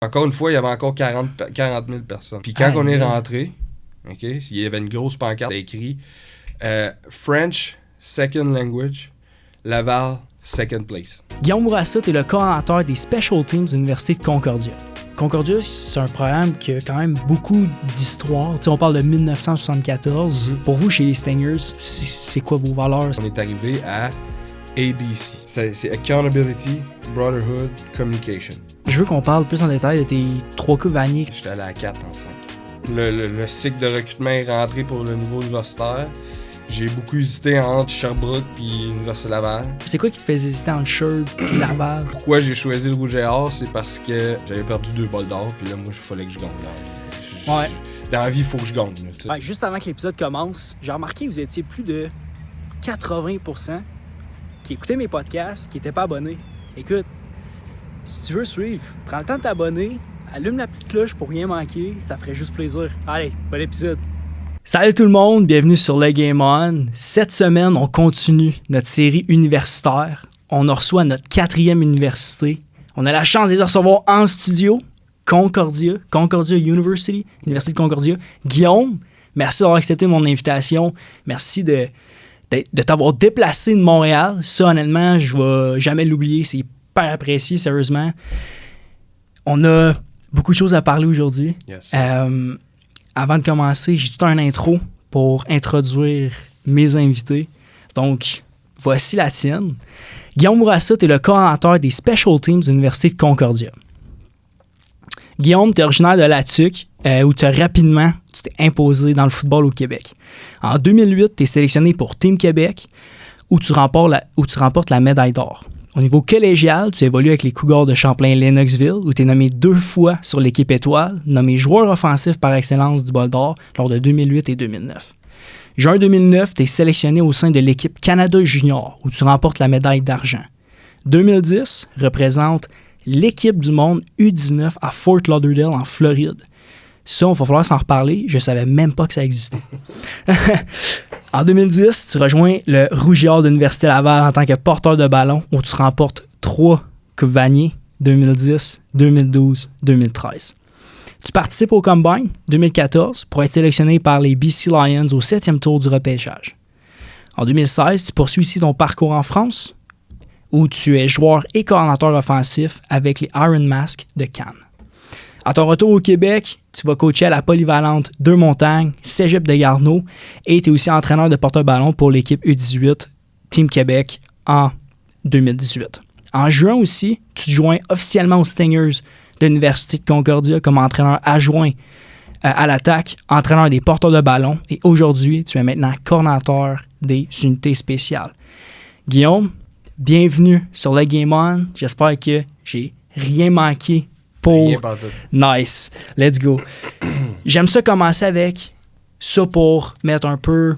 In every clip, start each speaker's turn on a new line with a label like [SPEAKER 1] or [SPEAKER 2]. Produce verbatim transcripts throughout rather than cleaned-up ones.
[SPEAKER 1] Encore une fois, il y avait encore quarante mille personnes. Puis quand
[SPEAKER 2] Aïe,
[SPEAKER 1] on est
[SPEAKER 2] aïe.
[SPEAKER 1] rentré, ok, il y avait une grosse pancarte écrit euh, French, second language, Laval, second place.
[SPEAKER 2] Guillaume Bourassa, t'es le coordonnateur des Special Teams de l'Université de Concordia. Concordia, c'est un programme qui a quand même beaucoup d'histoire. Tu sais, on parle de dix-neuf cent soixante-quatorze.
[SPEAKER 1] Mm-hmm.
[SPEAKER 2] Pour vous, chez les Stingers, c'est, c'est quoi vos valeurs?
[SPEAKER 1] On est arrivé à A B C. C'est, c'est Accountability, Brotherhood, Communication.
[SPEAKER 2] Je veux qu'on parle plus en détail de tes trois coupes Vanier.
[SPEAKER 1] J'étais allé à quatre en cinq. Le, le, le cycle de recrutement est rentré pour le niveau universitaire. J'ai beaucoup hésité entre Sherbrooke et l'Université Laval.
[SPEAKER 2] C'est quoi qui te faisait hésiter entre Sherb et Laval?
[SPEAKER 1] Pourquoi j'ai choisi le Rouge et Or, c'est parce que j'avais perdu deux bols d'or, puis là, moi, il fallait que je gagne dans la vie. Je-
[SPEAKER 2] Ouais.
[SPEAKER 1] je- Dans la vie, il faut que je gagne. Là, tu sais.
[SPEAKER 2] Ouais, juste avant que l'épisode commence, j'ai remarqué que vous étiez plus de quatre-vingts pour cent qui écoutaient mes podcasts, qui n'étaient pas abonnés. Écoute, si tu veux suivre, prends le temps de t'abonner, allume la petite cloche pour rien manquer, ça ferait juste plaisir. Allez, bon épisode! Salut tout le monde, bienvenue sur Le Game On. Cette semaine, on continue notre série universitaire. On en reçoit notre quatrième université. On a la chance de les recevoir en studio. Concordia, Concordia University, Université de Concordia. Guillaume, merci d'avoir accepté mon invitation. Merci de, de, de t'avoir déplacé de Montréal. Ça, honnêtement, je vais jamais l'oublier. C'est hyper apprécié, sérieusement. On a beaucoup de choses à parler aujourd'hui.
[SPEAKER 1] Yes.
[SPEAKER 2] Euh, avant de commencer, j'ai tout un intro pour introduire mes invités. Donc, voici la tienne. Guillaume Bourassa, tu es le coordonnateur des Special Teams de l'Université de Concordia. Guillaume, tu es originaire de La Tuque, euh, où tu as rapidement tu t'es imposé dans le football au Québec. En deux mille huit, tu es sélectionné pour Team Québec, où tu remportes la, où tu remportes la médaille d'or. Au niveau collégial, tu évolues avec les Cougars de Champlain-Lennoxville, où tu es nommé deux fois sur l'équipe étoile, nommé joueur offensif par excellence du bol d'or lors de deux mille huit et deux mille neuf. Juin deux mille neuf, tu es sélectionné au sein de l'équipe Canada Junior, où tu remportes la médaille d'argent. deux mille dix représente l'équipe du monde U dix-neuf à Fort Lauderdale, en Floride. Ça, il va falloir s'en reparler. Je savais même pas que ça existait. En deux mille dix, tu rejoins le Rouge et Or de l'Université Laval en tant que porteur de ballon, où tu remportes trois Coupes Vanier, deux mille dix, deux mille douze, deux mille treize. Tu participes au Combine deux mille quatorze pour être sélectionné par les B C Lions au septième tour du repêchage. En deux mille seize, tu poursuis ici ton parcours en France, où tu es joueur et coordonnateur offensif avec les Iron Mask de Cannes. À ton retour au Québec, tu vas coacher à la polyvalente Deux-Montagnes, Cégep de Garneau, et tu es aussi entraîneur de porte-ballon pour l'équipe U dix-huit Team Québec en deux mille dix-huit. En juin aussi, tu te joins officiellement aux Stingers de l'Université de Concordia comme entraîneur adjoint euh, à l'attaque, entraîneur des porteurs de ballon, et aujourd'hui, tu es maintenant coordonnateur des unités spéciales. Guillaume, bienvenue sur le Game On. J'espère que j'ai rien manqué pour...
[SPEAKER 1] Rien pas tout.
[SPEAKER 2] Nice. Let's go. J'aime ça commencer avec ça pour mettre un peu...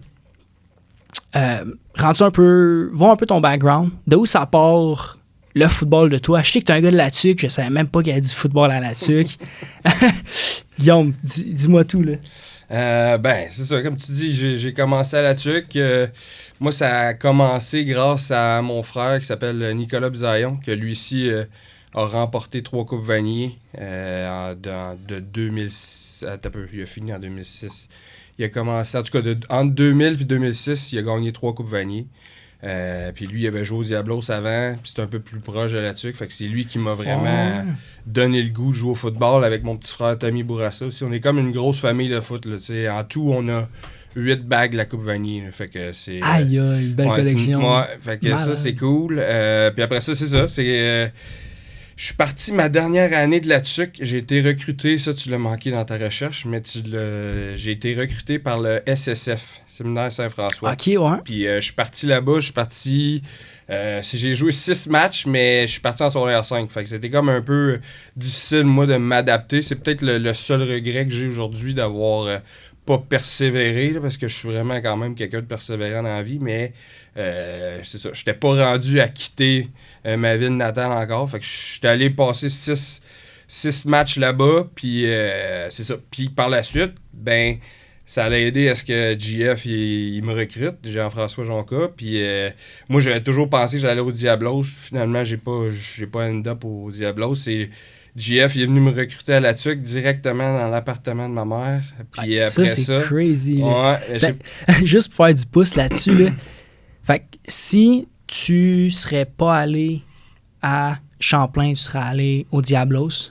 [SPEAKER 2] Euh, rendre ça un peu... Voir un peu ton background. De où ça part le football de toi. Je sais que t'es un gars de La Tuque. Je savais même pas qu'il y avait du football à La Tuque. Guillaume, dis, dis-moi tout, là.
[SPEAKER 1] Euh, ben, c'est ça, comme tu dis, j'ai, j'ai commencé à La Tuque. Euh, moi, ça a commencé grâce à mon frère qui s'appelle Nicolas Bisaillon, que lui-ci euh, a remporté trois Coupes Vanier euh, en, de, de deux mille six. Attends un peu, il a fini en deux mille six. Il a commencé, en tout cas, de, entre deux mille et deux mille six, il a gagné trois Coupes Vanier. Euh, puis lui, il avait joué au Diablos avant, puis c'est un peu plus proche de La Tuque. Fait que c'est lui qui m'a vraiment
[SPEAKER 2] Oh.
[SPEAKER 1] donné le goût de jouer au football avec mon petit frère Tommy Bourassa aussi. On est comme une grosse famille de foot. Là, t'sais. En tout, on a huit bagues de la Coupe Vanier. Là. Fait que c'est. euh,
[SPEAKER 2] Aïe, aïe, belle
[SPEAKER 1] ouais,
[SPEAKER 2] collection.
[SPEAKER 1] c'est une- ouais, fait que
[SPEAKER 2] Malade.
[SPEAKER 1] ça, c'est cool. Euh, puis après ça, c'est ça. C'est. euh, je suis parti ma dernière année de La Tuque. J'ai été recruté, ça tu l'as manqué dans ta recherche, mais tu l'as, j'ai été recruté par le S S F, Séminaire Saint-François.
[SPEAKER 2] OK, ouais.
[SPEAKER 1] Puis euh, je suis parti là-bas, je suis parti... Euh, si j'ai joué six matchs, mais je suis parti en secondaire cinq. Fait que c'était comme un peu difficile, moi, de m'adapter. C'est peut-être le, le seul regret que j'ai aujourd'hui d'avoir euh, pas persévéré, là, parce que je suis vraiment quand même quelqu'un de persévérant dans la vie, mais euh, c'est ça. Je n'étais pas rendu à quitter euh, ma ville natale encore. Fait que je suis allé passer six, six matchs là-bas, puis euh, c'est ça. Puis par la suite, ben... ça allait aider à ce que J F il, il me recrute, Jean-François Jonca. Puis euh, moi, j'avais toujours pensé que j'allais au Diablos. Finalement, j'ai pas, j'ai pas end up au Diablos. Et J F il est venu me recruter à la Tuque directement dans l'appartement de ma mère. Puis
[SPEAKER 2] ah,
[SPEAKER 1] après
[SPEAKER 2] ça, c'est
[SPEAKER 1] ça,
[SPEAKER 2] crazy. Là.
[SPEAKER 1] Ouais,
[SPEAKER 2] Ben, juste pour faire du pouce là-dessus, là, fait que si tu serais pas allé à Champlain, tu serais allé au Diablos?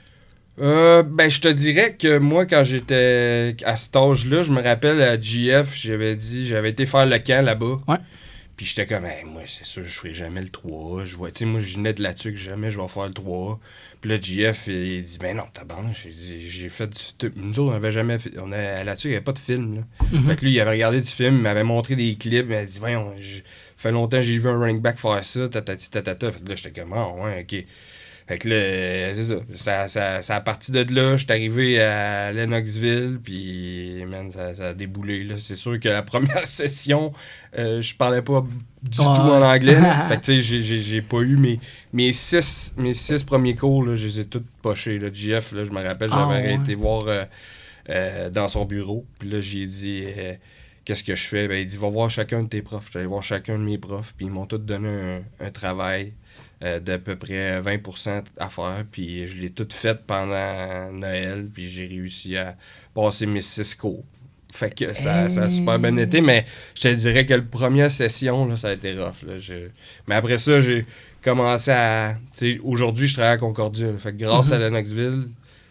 [SPEAKER 1] Euh, ben, je te dirais que moi, quand j'étais à cet âge-là, je me rappelle à J F, j'avais dit, j'avais été faire le camp là-bas.
[SPEAKER 2] Ouais.
[SPEAKER 1] Puis j'étais comme, hey, moi, c'est sûr, je ferai jamais le trois A. Je vois, tu sais, moi, je venais de là-dessus que jamais je vais faire le trois A. Puis là, J F, il dit, ben non, t'as bon. J'ai dit, j'ai fait du. Nous autres, on avait jamais fait. On a, là-dessus, il n'y avait pas de film, là.
[SPEAKER 2] Mm-hmm.
[SPEAKER 1] Fait que lui, il avait regardé du film, il m'avait montré des clips, il m'a dit, voyons, ça fait longtemps que j'ai vu un running back faire ça, tatati, tatata. Fait que là, j'étais comme, ah, ouais, ok. Fait que là, euh, c'est ça. Ça, ça, ça a parti de là, j'étais arrivé à Lennoxville, puis, man, ça, ça a déboulé, là. C'est sûr que la première session, euh, je parlais pas du
[SPEAKER 2] Ouais.
[SPEAKER 1] tout en anglais. Fait que, tu sais, j'ai, j'ai, j'ai pas eu mes, mes, six, mes six premiers cours, là, je les ai tous pochés, là. J F, là, je me rappelle, j'avais
[SPEAKER 2] Ah, ouais.
[SPEAKER 1] été voir euh, euh, dans son bureau, puis là, j'ai dit... Euh, qu'est-ce que je fais? Ben, il dit, va voir chacun de tes profs. J'allais voir chacun de mes profs, puis ils m'ont tous donné un, un travail euh, d'à peu près vingt pour cent à faire, puis je l'ai tout fait pendant Noël, puis j'ai réussi à passer mes six cours. Fait que ça,
[SPEAKER 2] Hey.
[SPEAKER 1] ça a super bien été, mais je te dirais que la première session, là, ça a été rough. Là. Je... Mais après ça, j'ai commencé à... Aujourd'hui, je travaille à Concordia. Là. Fait que grâce
[SPEAKER 2] Mm-hmm.
[SPEAKER 1] à Lennoxville,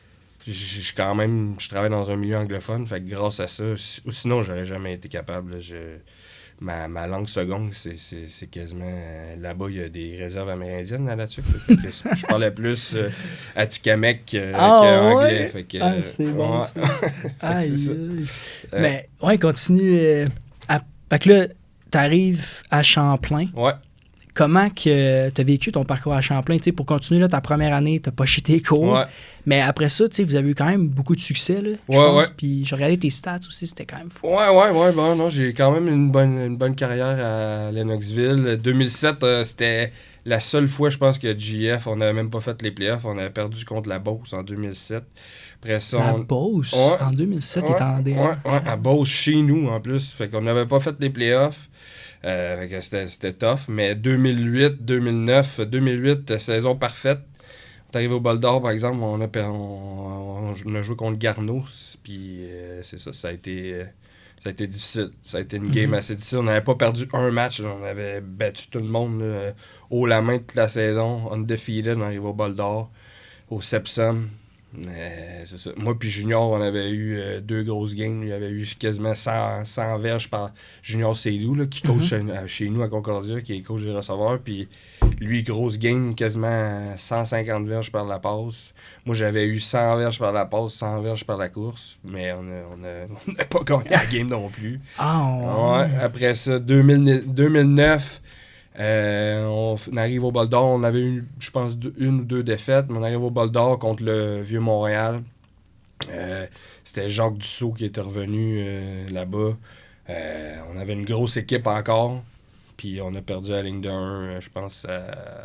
[SPEAKER 1] je je quand même je travaille dans un milieu anglophone, fait que grâce à ça, ou sinon j'aurais jamais été capable. Là, je, ma, ma langue seconde, c'est, c'est, c'est quasiment euh, là-bas il y a des réserves amérindiennes là-dessus. Fait que je parlais plus euh, Atikamekw euh,
[SPEAKER 2] Ah,
[SPEAKER 1] qu'anglais.
[SPEAKER 2] ouais?
[SPEAKER 1] Fait que,
[SPEAKER 2] Ah, c'est bon,
[SPEAKER 1] ouais.
[SPEAKER 2] ça. Aïe,
[SPEAKER 1] ça.
[SPEAKER 2] aïe.
[SPEAKER 1] Euh,
[SPEAKER 2] Mais, ouais, continue. euh, à... Fait que là, t'arrives à Champlain.
[SPEAKER 1] Ouais.
[SPEAKER 2] Comment que t'as vécu ton parcours à Champlain? T'sais, pour continuer là, ta première année, t'as pas tes cours.
[SPEAKER 1] Ouais.
[SPEAKER 2] Mais après ça, vous avez eu quand même beaucoup de succès, là, je
[SPEAKER 1] Ouais,
[SPEAKER 2] pense.
[SPEAKER 1] ouais.
[SPEAKER 2] Puis j'ai regardé tes stats aussi, c'était quand même fou.
[SPEAKER 1] Ouais, ouais, ouais, bon, non, j'ai quand même une bonne, une bonne carrière à Lennoxville. deux mille sept, euh, c'était la seule fois, je pense, que J F, on n'avait même pas fait les playoffs. On avait perdu contre la Beauce en deux mille sept. Après ça,
[SPEAKER 2] La
[SPEAKER 1] on...
[SPEAKER 2] Beauce,
[SPEAKER 1] Ouais.
[SPEAKER 2] en deux mille sept,
[SPEAKER 1] ouais,
[SPEAKER 2] était en D un.
[SPEAKER 1] Ouais, ouais, à Beauce, chez nous, en plus. Fait qu'on n'avait pas fait les playoffs. Euh, fait que c'était, c'était tough. Mais deux mille huit, deux mille neuf, deux mille huit, saison parfaite. On est arrivé au Bol d'Or, par exemple, on a, on, on, on a joué contre Garneau. Puis euh, c'est ça, ça a été... Euh, Ça a été difficile. Ça a été une game mm-hmm. assez difficile. On n'avait pas perdu un match. Là. On avait battu tout le monde là, haut la main toute la saison. Undefeated, on arrive au Bol d'Or, au Sepsum. Mais c'est ça. Moi puis Junior, on avait eu euh, deux grosses games. Il y avait eu quasiment cent, cent verges par Junior Seydou, là, qui coach mm-hmm. chez, chez nous à Concordia, qui est coach des receveurs. Puis lui, grosse game, quasiment cent cinquante verges par la passe. Moi, j'avais eu cent verges par la passe, cent verges par la course. Mais on n'a on a, on a pas gagné la game non plus.
[SPEAKER 2] Oh.
[SPEAKER 1] Ouais, après ça, deux mille, deux mille neuf, euh, on, on arrive au Bol d'Or. On avait eu, je pense, deux, une ou deux défaites. Mais on arrive au Bol d'Or contre le Vieux-Montréal. Euh, c'était Jacques Dussault qui était revenu euh, là-bas. Euh, on avait une grosse équipe encore. Puis on a perdu la ligne de un, je pense. Euh,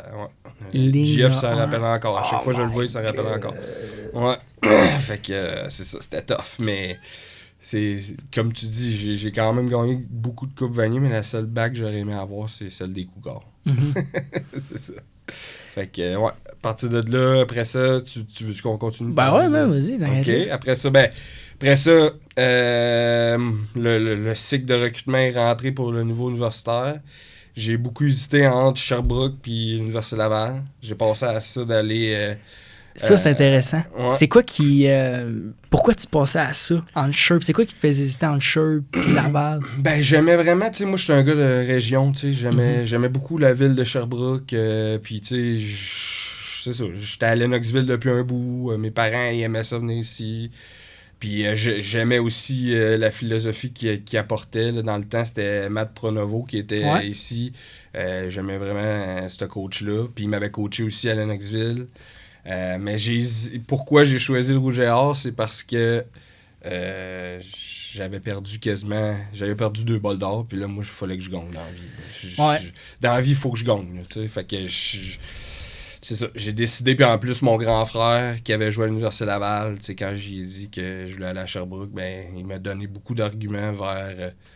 [SPEAKER 1] ouais. J F s'en rappelle encore. À chaque oh fois que je le vois, il s'en rappelle encore. Ouais. Fait que euh, c'est ça, c'était tough. Mais c'est comme tu dis, j'ai, j'ai quand même gagné beaucoup de Coupes Vanier, mais la seule bague que j'aurais aimé avoir, c'est celle des Cougars. Mm-hmm. C'est ça. Fait que, ouais, à partir de là, après ça, tu, tu veux qu'on continue?
[SPEAKER 2] Ben ouais, ben vas-y,
[SPEAKER 1] t'inquiète. OK, après ça, ben, après ça, euh, le, le, le cycle de recrutement est rentré pour le niveau universitaire. J'ai beaucoup hésité entre Sherbrooke puis l'Université Laval. J'ai passé à ça d'aller... Euh,
[SPEAKER 2] ça, c'est euh, intéressant.
[SPEAKER 1] Ouais.
[SPEAKER 2] C'est quoi qui... Euh, pourquoi tu passais à ça, entre Sherbrooke? C'est quoi qui te faisait hésiter entre Sherbrooke et Laval?
[SPEAKER 1] Ben, j'aimais vraiment... Tu sais, moi, j'étais un gars de région, tu sais. J'aimais, mm-hmm. j'aimais beaucoup la ville de Sherbrooke. Euh, puis, tu sais, c'est ça. J'étais à Lennoxville depuis un bout. Euh, mes parents, ils aimaient ça venir ici. Puis euh, j'aimais aussi euh, la philosophie qu'il, qu'il apportait. Là, dans le temps, c'était Matt Pronovo qui était ouais. ici. Euh, j'aimais vraiment euh, ce coach-là. Puis il m'avait coaché aussi à Lennoxville. Euh, mais j'ai, pourquoi j'ai choisi le Rouge et Or, c'est parce que euh, j'avais perdu quasiment... J'avais perdu deux bols d'or. Puis là, moi, il fallait que je gagne dans la vie. Je,
[SPEAKER 2] ouais.
[SPEAKER 1] je, dans la vie, il faut que je gagne. Tu sais, fait que je... C'est ça, j'ai décidé, puis en plus, mon grand frère qui avait joué à l'Université Laval, tu sais, quand j'ai dit que je voulais aller à Sherbrooke, ben, il m'a donné beaucoup d'arguments vers,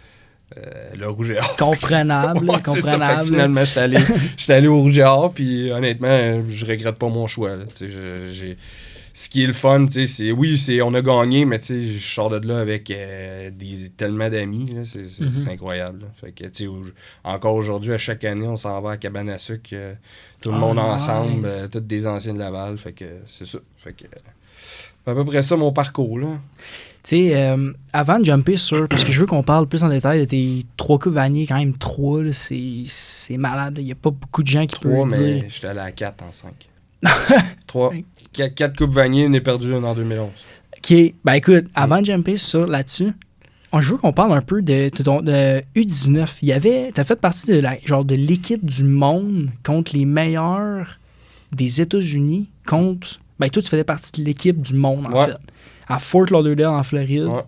[SPEAKER 1] Euh, le Rouge et Or.
[SPEAKER 2] Comprenable,
[SPEAKER 1] ouais,
[SPEAKER 2] comprenable.
[SPEAKER 1] C'est ça. Fait que finalement, j'étais allé, j'étais allé au Rouge et Or, puis honnêtement, je regrette pas mon choix. Là. Je, j'ai... Ce qui est le fun, c'est oui, c'est, on a gagné, mais je sors de là avec euh, des, tellement d'amis. Là, c'est, c'est, mm-hmm. c'est incroyable. Là. Fait que, au, encore aujourd'hui, à chaque année, on s'en va à Cabane à sucre. Euh, tout le oh, monde nice. ensemble, euh, tous des anciens de Laval. Fait que c'est ça. Fait que, euh, à peu près ça mon parcours. Là.
[SPEAKER 2] Tu sais, euh, avant de jumper sur, parce que je veux qu'on parle plus en détail de tes trois coupes Vanier, quand même trois, là, c'est, c'est malade. Il n'y a pas beaucoup de gens qui peuvent dire.
[SPEAKER 1] trois, mais j'étais allé à quatre en cinq. trois. quatre coupes Vanier, on est perdu une en deux mille onze.
[SPEAKER 2] OK. Ben écoute, avant de jumper sur là-dessus, on veut qu'on parle un peu de, de ton de U dix-neuf. Il y avait, t'as fait partie de la genre de l'équipe du monde contre les meilleurs des États-Unis contre. Ben toi, tu faisais partie de l'équipe du monde, en
[SPEAKER 1] ouais.
[SPEAKER 2] fait. À Fort Lauderdale, en Floride.
[SPEAKER 1] Ouais.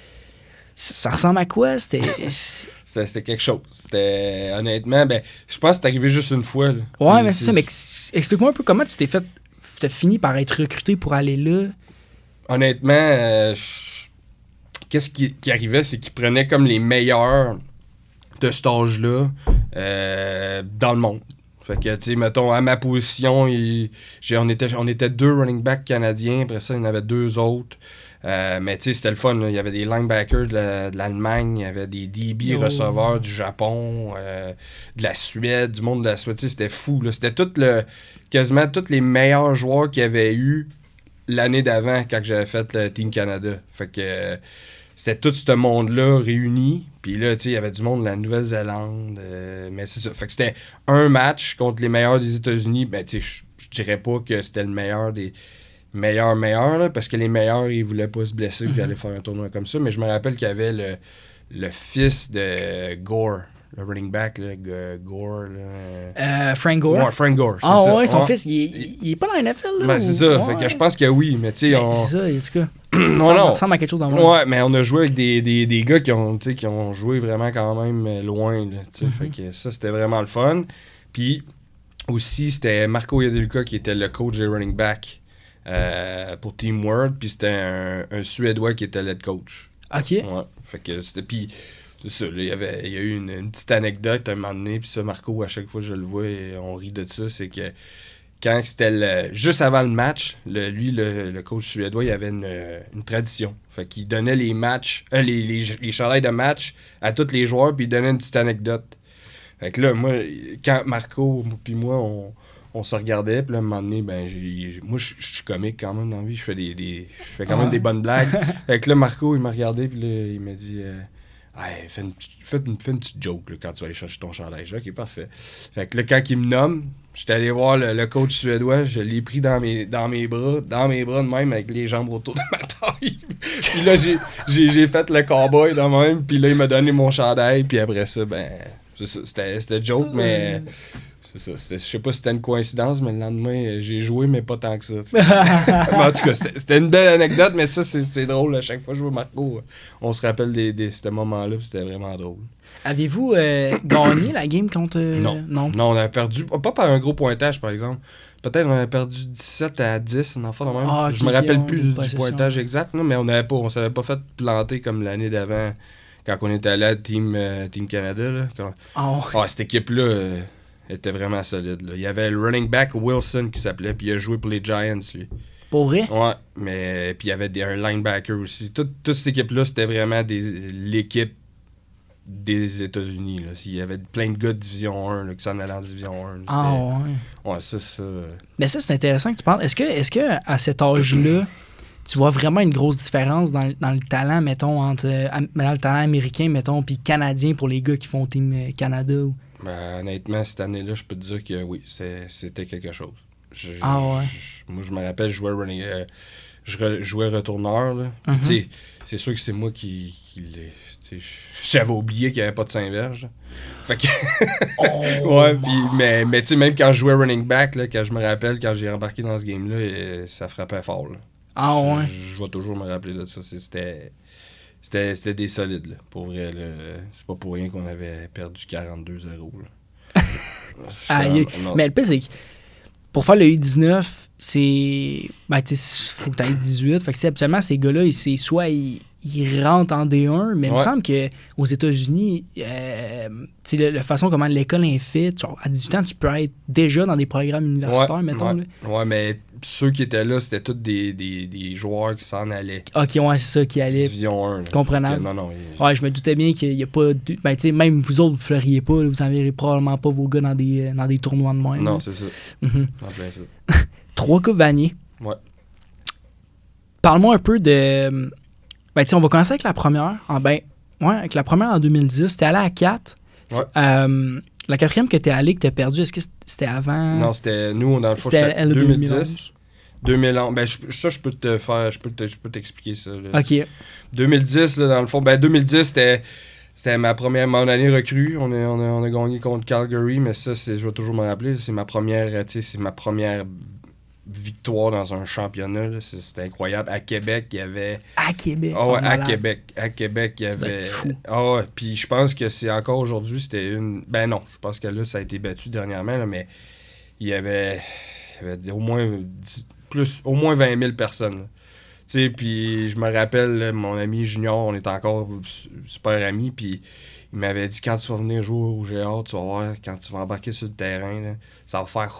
[SPEAKER 2] Ça, ça ressemble à quoi? C'était.
[SPEAKER 1] C'était, c'était quelque chose. C'était, honnêtement, ben, je pense que c'est arrivé juste une fois. Là.
[SPEAKER 2] Ouais,
[SPEAKER 1] Et
[SPEAKER 2] mais c'est, c'est ça. Mais explique-moi un peu comment tu t'es fait. Tu as fini par être recruté pour aller là.
[SPEAKER 1] Honnêtement, euh, je... qu'est-ce qui, qui arrivait, c'est qu'ils prenaient comme les meilleurs de cet âge-là euh, dans le monde. Fait que, tu sais, mettons, à ma position, il, j'ai, on, était, on était deux running backs canadiens. Après ça, il y en avait deux autres. Euh, mais tu sais, c'était le fun. Là. Il y avait des linebackers de, la, de l'Allemagne, il y avait des D B oh. receveurs du Japon, euh, de la Suède, du monde de la Suède. Tu sais, c'était fou. Là. C'était tout le, quasiment tous les meilleurs joueurs qu'il y avait eu l'année d'avant quand j'avais fait le Team Canada. Fait que euh, c'était tout ce monde-là réuni. Puis là, tu sais, il y avait du monde de la Nouvelle-Zélande. Euh, mais c'est ça. Fait que c'était un match contre les meilleurs des États-Unis. Ben, tu sais, je dirais pas que c'était le meilleur des... meilleur, meilleur, là, parce que les meilleurs, ils voulaient pas se blesser puis mm-hmm. aller faire un tournoi comme ça. Mais je me rappelle qu'il y avait le, le fils de Gore, le running back, là, Gore. Là.
[SPEAKER 2] Euh, Frank Gore?
[SPEAKER 1] Ouais, Frank Gore.
[SPEAKER 2] Ah oh, ouais, son
[SPEAKER 1] ouais.
[SPEAKER 2] fils, il est, il est pas dans la N F L, là?
[SPEAKER 1] Ben,
[SPEAKER 2] ou...
[SPEAKER 1] c'est ça.
[SPEAKER 2] Ouais.
[SPEAKER 1] Fait que je pense que oui, mais tu sais, on...
[SPEAKER 2] C'est ça, en tout cas.
[SPEAKER 1] non,
[SPEAKER 2] ça
[SPEAKER 1] non.
[SPEAKER 2] ressemble à quelque chose dans le monde.
[SPEAKER 1] Ouais, mais on a joué avec des, des, des gars qui ont, qui ont joué vraiment quand même loin, là, tu sais. Mm-hmm. Fait que ça, c'était vraiment le fun. Puis aussi, c'était Marco Yadeluka qui était le coach des running backs. Euh, pour Team World, puis c'était un, un Suédois qui était l'head coach.
[SPEAKER 2] OK.
[SPEAKER 1] Ouais, fait que c'était... Puis, c'est ça, il y avait, il y a eu une, une petite anecdote un moment donné, puis ça, Marco, à chaque fois que je le vois, et on rit de ça, c'est que quand c'était le, juste avant le match, le, lui, le, le coach suédois, il avait une, une tradition. Fait qu'il donnait les matchs, euh, les, les, les chandails de match à tous les joueurs, puis il donnait une petite anecdote. Fait que là, moi, quand Marco, puis moi, on... on se regardait, puis là, à un moment donné, ben, j'ai, j'ai, moi, je suis comique quand même dans la vie, je fais des, des je fais quand même ah. des bonnes blagues. Fait que là, Marco, il m'a regardé, puis là, il m'a dit euh, hey, fais, une, fais, une, fais une petite joke là, quand tu vas aller chercher ton chandail. J'ai dit, ok, parfait. Fait que là, quand il me nomme, j'étais allé voir le, le coach suédois, je l'ai pris dans mes, dans mes bras, dans mes bras de même, avec les jambes autour de ma taille. Puis là, j'ai, j'ai, j'ai fait le cowboy de même, puis là, il m'a donné mon chandail, puis après ça, ben, c'est ça, c'était, c'était joke, mais... C'est ça. C'était, je sais pas si c'était une coïncidence, mais le lendemain, j'ai joué, mais pas tant que ça. mais en tout cas, c'était, c'était une belle anecdote, mais ça, c'est, c'est drôle. À chaque fois que je vois Marco, on se rappelle de des, des, ce moment-là, puis c'était vraiment drôle.
[SPEAKER 2] Avez-vous euh, gagné la game contre... Euh,
[SPEAKER 1] non. non. Non, on avait perdu, pas par un gros pointage, par exemple. Peut-être on avait perdu dix-sept à dix, un enfant de même. Ah, okay, je me rappelle plus du pointage exact, non, mais on avait pas, on s'avait pas fait planter comme l'année d'avant, quand on était allé à Team, euh, Team Canada. Là, quand... oh. Ah, cette équipe-là... Euh, était vraiment solide. Là. Il y avait le running back Wilson qui s'appelait, puis il a joué pour les Giants, lui.
[SPEAKER 2] Pour vrai?
[SPEAKER 1] Ouais, mais puis il y avait des, un linebacker aussi. Toute, toute cette équipe-là, c'était vraiment des, l'équipe des États-Unis. Là. Il y avait plein de gars de Division un là, qui s'en allaient en Division un. Là.
[SPEAKER 2] Ah ouais?
[SPEAKER 1] Ouais, ça, ça...
[SPEAKER 2] Mais ça, c'est intéressant que tu parles. Est-ce que, est-ce que à cet âge-là, tu vois vraiment une grosse différence dans, dans le talent, mettons, entre dans le talent américain, mettons, puis canadien pour les gars qui font Team Canada ou...
[SPEAKER 1] Ben, honnêtement, cette année-là, je peux te dire que oui, c'est, c'était quelque chose. Je,
[SPEAKER 2] ah ouais?
[SPEAKER 1] Je, moi, je me rappelle, je jouais, running, euh, je re, jouais retourneur. Là.
[SPEAKER 2] Mm-hmm.
[SPEAKER 1] Tu sais, c'est sûr que c'est moi qui... qui l'ai, j'avais oublié qu'il n'y avait pas de Saint-Verge. Fait que... oh, ouais, pis, mais, mais tu sais, même quand je jouais running back, là, quand je me rappelle, quand j'ai embarqué dans ce game-là, euh, ça frappait fort. Là.
[SPEAKER 2] Ah ouais?
[SPEAKER 1] Je, je vais toujours me rappeler de ça. C'était... C'était, c'était des solides, là. Pour vrai, là. C'est pas pour rien qu'on avait perdu quarante-deux zéro, là.
[SPEAKER 2] ah, y a... Mais le pire, c'est que pour faire le U dix-neuf, c'est... Ben, tu sais, faut que t'ailles dix-huit. Fait que, c'est, habituellement, ces gars-là, c'est soit ils, il rentre en D un, mais il me
[SPEAKER 1] Ouais.
[SPEAKER 2] semble qu'aux États-Unis, euh, tu sais, la, la façon comment l'école est faite, genre, à dix-huit ans, tu peux être déjà dans des programmes universitaires,
[SPEAKER 1] Ouais,
[SPEAKER 2] mettons.
[SPEAKER 1] ouais. Ouais, mais ceux qui étaient là, c'était tous des, des, des joueurs qui s'en allaient.
[SPEAKER 2] Là. Ok, ouais, c'est ça qui allait.
[SPEAKER 1] Division un. là.
[SPEAKER 2] Comprenable.
[SPEAKER 1] Donc, non, non. il-
[SPEAKER 2] Ouais, je me doutais bien qu'il n'y a pas. De... Ben, tu sais, même vous autres, vous ne fleuriez pas, là, vous n'enverrez probablement pas vos gars dans des, dans des tournois de même.
[SPEAKER 1] Non,
[SPEAKER 2] là.
[SPEAKER 1] c'est ça.
[SPEAKER 2] Mhm.
[SPEAKER 1] En plein ça.
[SPEAKER 2] Trois coupes Vanier.
[SPEAKER 1] Ouais.
[SPEAKER 2] Parle-moi un peu de. Ben, tu sais, on va commencer avec la première. En, ben, ouais, avec la première en deux mille dix. T'es allé à quatre.
[SPEAKER 1] Ouais.
[SPEAKER 2] Euh, la quatrième que t'es allé, que t'as perdu, est-ce que c'était avant?
[SPEAKER 1] Non, c'était nous, dans le fond,
[SPEAKER 2] C'était
[SPEAKER 1] c'était
[SPEAKER 2] L
[SPEAKER 1] deux mille
[SPEAKER 2] deux mille onze.
[SPEAKER 1] dix. deux mille onze. Ben, je- ça, je peux te faire. Je peux te- je peux t'expliquer ça. là.
[SPEAKER 2] Ok.
[SPEAKER 1] deux mille dix, là, dans le fond. Ben, deux mille dix, c'était. C'était ma première mon année recrue. On a, on, a, on a gagné contre Calgary, mais ça, c'est, je vais toujours me rappeler. C'est ma première, tu sais, c'est ma première victoire dans un championnat. là. C'est- C'était incroyable. À Québec, il y avait.
[SPEAKER 2] À Québec.
[SPEAKER 1] Ah ouais,
[SPEAKER 2] Oh,
[SPEAKER 1] à
[SPEAKER 2] malade.
[SPEAKER 1] Québec. À Québec, il y
[SPEAKER 2] Ça doit
[SPEAKER 1] avait.
[SPEAKER 2] être fou.
[SPEAKER 1] Ah ouais, puis je pense que c'est encore aujourd'hui, c'était une. Ben non, je pense que là, ça a été battu dernièrement, là, mais il y avait. Il y avait au moins dix plus, au moins vingt mille personnes. là. Tu sais, puis je me rappelle, là, mon ami Junior, on est encore su- super amis, puis il m'avait dit quand tu vas venir jouer au G A, tu vas voir, quand tu vas embarquer sur le terrain, là, ça va faire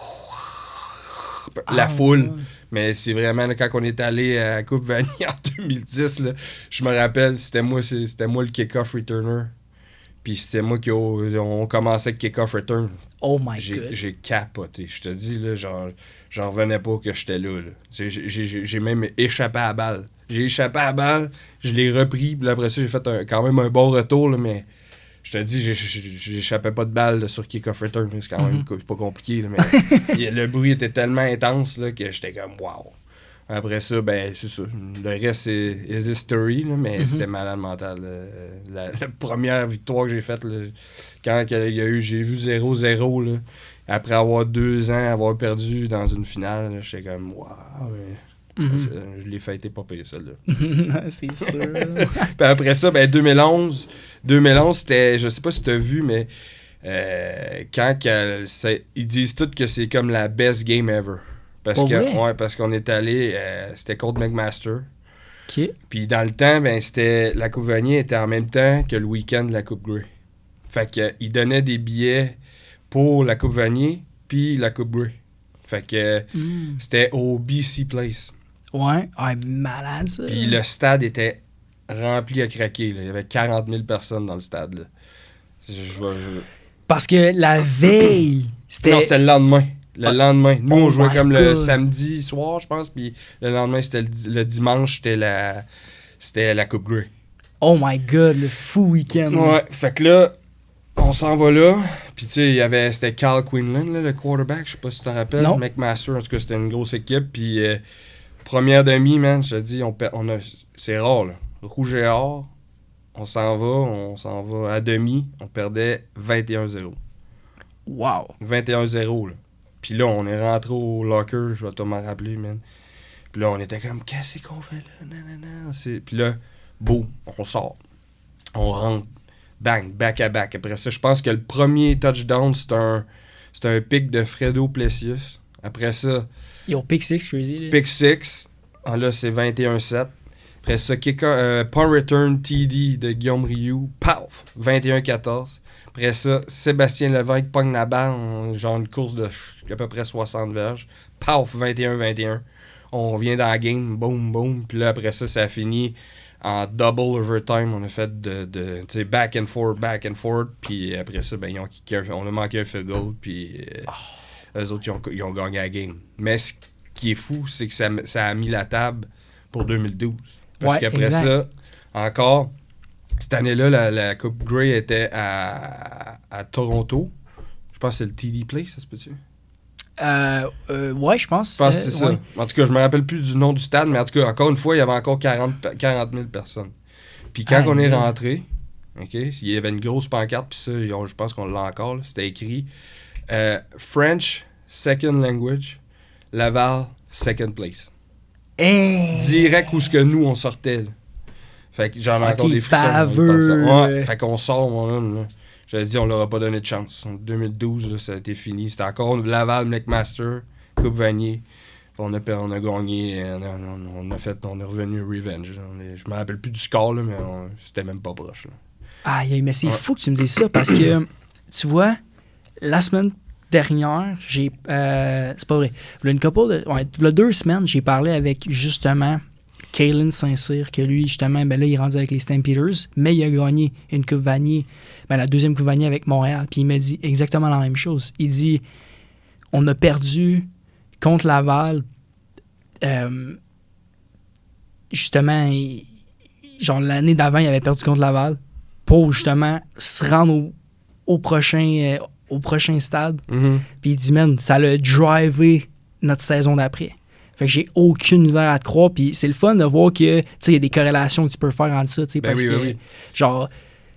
[SPEAKER 1] la
[SPEAKER 2] Ah,
[SPEAKER 1] foule.
[SPEAKER 2] ouais.
[SPEAKER 1] Mais c'est vraiment là, quand on est allé à Coupe Vanier en deux mille dix, là, je me rappelle, c'était moi, c'est- c'était moi le kick-off returner. Puis c'était moi qui o- on commençait avec kick-off return.
[SPEAKER 2] Oh my
[SPEAKER 1] J'ai,
[SPEAKER 2] god.
[SPEAKER 1] j'ai capoté. Je te dis, là, genre, j'en revenais pas que j'étais là. là. J'ai, j'ai- j'ai- j'ai même échappé à la balle. J'ai échappé à la balle, je l'ai repris, puis après ça, j'ai fait un- quand même un bon retour, là, mais je te dis, j'ai- j'ai- j'échappais pas de balle là, sur kick-off return. là. C'est quand même
[SPEAKER 2] Mhm.
[SPEAKER 1] co- c'est pas compliqué, là, mais il- le bruit était tellement intense là, que j'étais comme wow. Après ça, ben, c'est ça. Le reste, c'est is history, là, mais
[SPEAKER 2] Mhm.
[SPEAKER 1] c'était malade mental. là. La, la première victoire que j'ai faite, là, quand il y a eu, j'ai vu zéro zéro, là, après avoir deux ans, avoir perdu dans une finale, là, j'étais comme wow.
[SPEAKER 2] Mhm.
[SPEAKER 1] Je l'ai fêté pas pire, celle-là.
[SPEAKER 2] C'est sûr.
[SPEAKER 1] Puis après ça, ben deux mille onze, deux mille onze, c'était, je sais pas si tu as vu, mais euh, quand que, c'est- ils disent tous que c'est comme la best game ever. Parce
[SPEAKER 2] Pour
[SPEAKER 1] que,
[SPEAKER 2] vrai?
[SPEAKER 1] ouais, parce qu'on est allé, euh, c'était contre McMaster.
[SPEAKER 2] Ok.
[SPEAKER 1] Puis dans le temps, ben c'était la Coupe Vanier était en même temps que le week-end de la Coupe Grey. Fait que ils donnaient des billets pour la Coupe Vanier puis la Coupe Grey. Fait que
[SPEAKER 2] Mm.
[SPEAKER 1] c'était au B C Place.
[SPEAKER 2] Ouais. Ah, malade ça.
[SPEAKER 1] Puis le stade était rempli à craquer. là. Il y avait quarante mille personnes dans le stade. Là. Je, je- je-
[SPEAKER 2] Parce que la veille, c'était.
[SPEAKER 1] Non, c'était le lendemain. Le
[SPEAKER 2] Ah.
[SPEAKER 1] lendemain. Nous,
[SPEAKER 2] Oh
[SPEAKER 1] on jouait
[SPEAKER 2] my
[SPEAKER 1] comme le
[SPEAKER 2] God.
[SPEAKER 1] samedi soir, je pense. Puis le lendemain, c'était le, di- le dimanche, c'était la, c'était la Coupe Grey.
[SPEAKER 2] Oh my god, le fou week-end.
[SPEAKER 1] Ouais, fait que là, on s'en va là. Puis tu sais, il y avait, c'était Cal Quinlan, là, le quarterback. Je sais pas si tu t'en rappelles.
[SPEAKER 2] Non.
[SPEAKER 1] McMaster, en tout cas, c'était une grosse équipe. Puis euh, première demi, man, je te dis, on, per- on a, c'est rare, là. Rouge et or. On s'en va, on s'en va à demi. On perdait vingt et un zéro.
[SPEAKER 2] Wow.
[SPEAKER 1] vingt et un zéro, là. Puis là, on est rentré au locker, je vais te m'en rappeler, man. Puis là, on était comme, qu'est-ce qu'on fait là? Nanana. C'est... Puis là, boum, on sort. On rentre. Bang, back à back. Après ça, je pense que le premier touchdown, c'est un, c'est un pick de Fredo Plessius. Après ça,
[SPEAKER 2] Yo, pick six, crazy. Là.
[SPEAKER 1] pick six. Ah, là, c'est vingt et un sept. Après ça, kick, euh, punt return T D de Guillaume Rioux. Paf! vingt et un quatorze. Après ça, Sébastien Lévesque pogne la balle, en- genre une course de ch- à peu près soixante verges. Paf! vingt et un vingt et un. On revient dans la game, boum, boum. Puis là, après ça, ça a fini en double overtime. On a fait de, de tu sais, back and forth, back and forth. Puis après ça, ben, ils ont kické un- on a manqué un field goal. Puis euh, eux autres, ils ont, ils ont gagné la game. Mais ce qui est fou, c'est que ça, ça a mis la table pour deux mille douze. Parce
[SPEAKER 2] Ouais,
[SPEAKER 1] qu'après
[SPEAKER 2] exact.
[SPEAKER 1] ça, encore, cette année-là, la, la Coupe Grey était à, à Toronto. Je pense que c'est le T D Place, ça se peut-tu?
[SPEAKER 2] Euh, euh, ouais, je pense.
[SPEAKER 1] Je pense
[SPEAKER 2] euh,
[SPEAKER 1] que c'est
[SPEAKER 2] ouais.
[SPEAKER 1] ça. En tout cas, je me rappelle plus du nom du stade, mais en tout cas, encore une fois, il y avait encore quarante, quarante mille personnes. Puis quand
[SPEAKER 2] Aïe,
[SPEAKER 1] on est
[SPEAKER 2] aïe.
[SPEAKER 1] rentré, ok, il y avait une grosse pancarte, puis ça, ils ont- je pense qu'on l'a encore, là, c'était écrit euh, French, second language, Laval, second place.
[SPEAKER 2] Hey!
[SPEAKER 1] Direct où ce que nous, on sortait. là. Fait que j'en ai
[SPEAKER 2] Ok,
[SPEAKER 1] encore des frissons.
[SPEAKER 2] baveux.
[SPEAKER 1] Ouais, fait qu'on sort, mon homme. Là. J'avais dit, on leur a pas donné de chance. En deux mille douze, là, ça a été fini. C'était encore Laval, McMaster, Coupe Vanier. On a, on a gagné, on a, on a fait, on est revenu revenge. On est, je me rappelle plus du score, là, mais on, c'était même pas proche. Là.
[SPEAKER 2] Aïe, mais c'est
[SPEAKER 1] ouais.
[SPEAKER 2] fou que tu me dises ça parce que, tu vois, la semaine dernière, j'ai. Euh, c'est pas vrai. Il y a une couple de. Ouais, il y a deux semaines, j'ai parlé avec justement Kalen Saint-Cyr, que lui, justement, ben là, il est rendu avec les Stampeders, mais il a gagné une Coupe Vanier, ben la deuxième Coupe Vanier avec Montréal. Puis il m'a dit exactement la même chose. Il dit on a perdu contre Laval. Euh, justement, il, genre l'année d'avant, il avait perdu contre Laval pour justement se rendre au, au prochain. Euh, au prochain stade.
[SPEAKER 1] Mm-hmm.
[SPEAKER 2] Puis il dit, man, ça l'a drivé notre saison d'après. Fait que j'ai aucune misère à te croire. Puis c'est le fun de voir que, tu sais, il y a des corrélations que tu peux faire entre ça, tu sais,
[SPEAKER 1] ben
[SPEAKER 2] parce
[SPEAKER 1] oui,
[SPEAKER 2] que,
[SPEAKER 1] ben oui.
[SPEAKER 2] genre,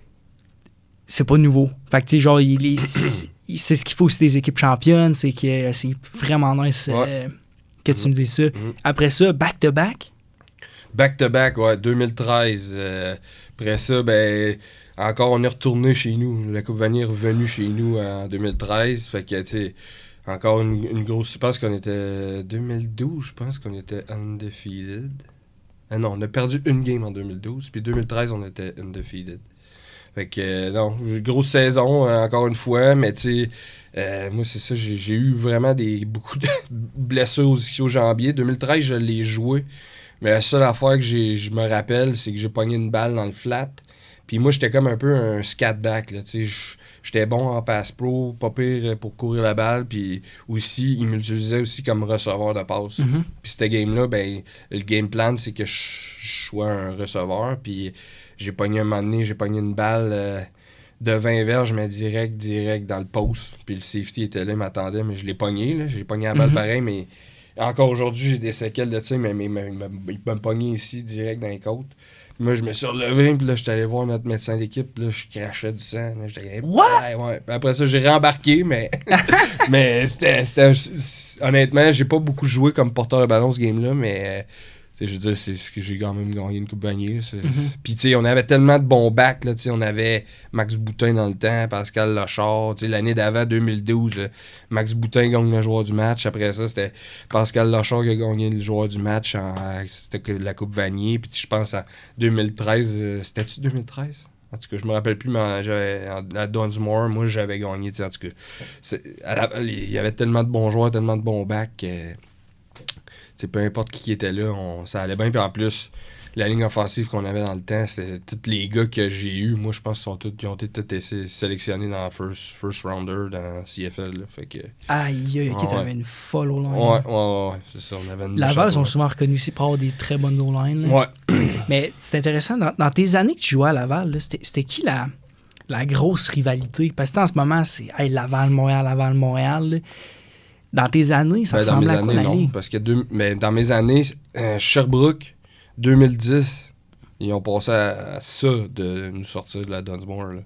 [SPEAKER 2] c'est pas nouveau. Fait que, tu sais, genre, il est, c'est ce qu'il faut aussi des équipes championnes, c'est que c'est vraiment nice
[SPEAKER 1] ouais.
[SPEAKER 2] euh, que tu
[SPEAKER 1] mm-hmm.
[SPEAKER 2] me dises ça.
[SPEAKER 1] Mm-hmm.
[SPEAKER 2] Après ça, back-to-back?
[SPEAKER 1] Back-to-back, ouais, deux mille treize. Euh, après ça, ben... Encore, on est retourné chez nous. La Coupe Vanier est revenue chez nous en deux mille treize. Fait que, tu sais, encore une, une grosse... Je pense qu'on était... deux mille douze, je pense qu'on était undefeated. Ah non, on a perdu une game en deux mille douze. Puis deux mille treize, on était undefeated. Fait que, euh, non, grosse saison, euh, encore une fois. Mais, tu sais, euh, moi, c'est ça, j'ai, j'ai eu vraiment des beaucoup de blessures aussi au jambier. deux mille treize, je l'ai joué. Mais la seule affaire que j'ai, je me rappelle, c'est que j'ai pogné une balle dans le flat. Puis moi, j'étais comme un peu un scat-back, là, tu sais, j'étais bon en pass pro, pas pire pour courir la balle, puis aussi, il m'utilisait aussi comme receveur de passe.
[SPEAKER 2] Mm-hmm.
[SPEAKER 1] Puis cette game-là, ben, le game plan, c'est que je, je sois un receveur, puis j'ai pogné un moment donné, j'ai pogné une balle euh, de vingt verges, mais direct, direct dans le post, puis le safety était là, il m'attendait, mais je l'ai pogné, là, j'ai pogné la balle mm-hmm. pareil, mais encore aujourd'hui, j'ai des séquelles de ça, mais, mais, mais, mais il m'a pogné ici, direct dans les côtes. Moi, je me suis relevé, puis là, j'étais allé voir notre médecin d'équipe, puis là, je crachais du sang. Là, j'étais
[SPEAKER 2] What?
[SPEAKER 1] Ouais, ouais. Puis après ça, j'ai rembarqué, mais. mais c'était, c'était. Honnêtement, j'ai pas beaucoup joué comme porteur de ballon ce game-là, mais. Je veux dire, c'est ce que j'ai quand même gagné une Coupe Vanier. Mm-hmm. Puis, tu sais, on avait tellement de bons backs, là, tu sais, on avait Max Boutin dans le temps, Pascal Lochard, tu sais, l'année d'avant, deux mille douze, Max Boutin gagne le joueur du match. Après ça, c'était Pascal Lochard qui a gagné le joueur du match, en, c'était la Coupe Vanier. Puis, je pense, en deux mille treize, c'était-tu deux mille treize? En tout cas, je me rappelle plus, mais j'avais, à Dunsmore, moi, j'avais gagné, tu sais, en tout cas. C'est, la, il y avait tellement de bons joueurs, tellement de bons backs. Euh, T'sais, peu importe qui, qui était là, on, ça allait bien. Puis en plus, la ligne offensive qu'on avait dans le temps, c'était tous les gars que j'ai eus. Moi, je pense qu'ils sont tous, ils ont été sélectionnés dans first, first rounder dans C F L. Là, fait que,
[SPEAKER 2] aïe, ok,
[SPEAKER 1] ouais.
[SPEAKER 2] t'avais une folle O-line.
[SPEAKER 1] Ouais, ouais, ouais, c'est ça. On avait une
[SPEAKER 2] Laval sont souvent reconnus aussi pour avoir des très bonnes O-line.
[SPEAKER 1] Ouais.
[SPEAKER 2] Mais c'est intéressant, dans, dans tes années que tu jouais à Laval, là, c'était, c'était qui la, la grosse rivalité? Parce que en ce moment, c'est hey, Laval, Montréal, Laval, Montréal. Là. Dans tes années, ça
[SPEAKER 1] ben,
[SPEAKER 2] ressemblait à quoi
[SPEAKER 1] années,
[SPEAKER 2] la
[SPEAKER 1] non,
[SPEAKER 2] ligue?
[SPEAKER 1] Parce que deux, mais dans mes années, euh, Sherbrooke, deux mille dix, ils ont passé à, à ça de nous sortir de la Dunsmore. Là.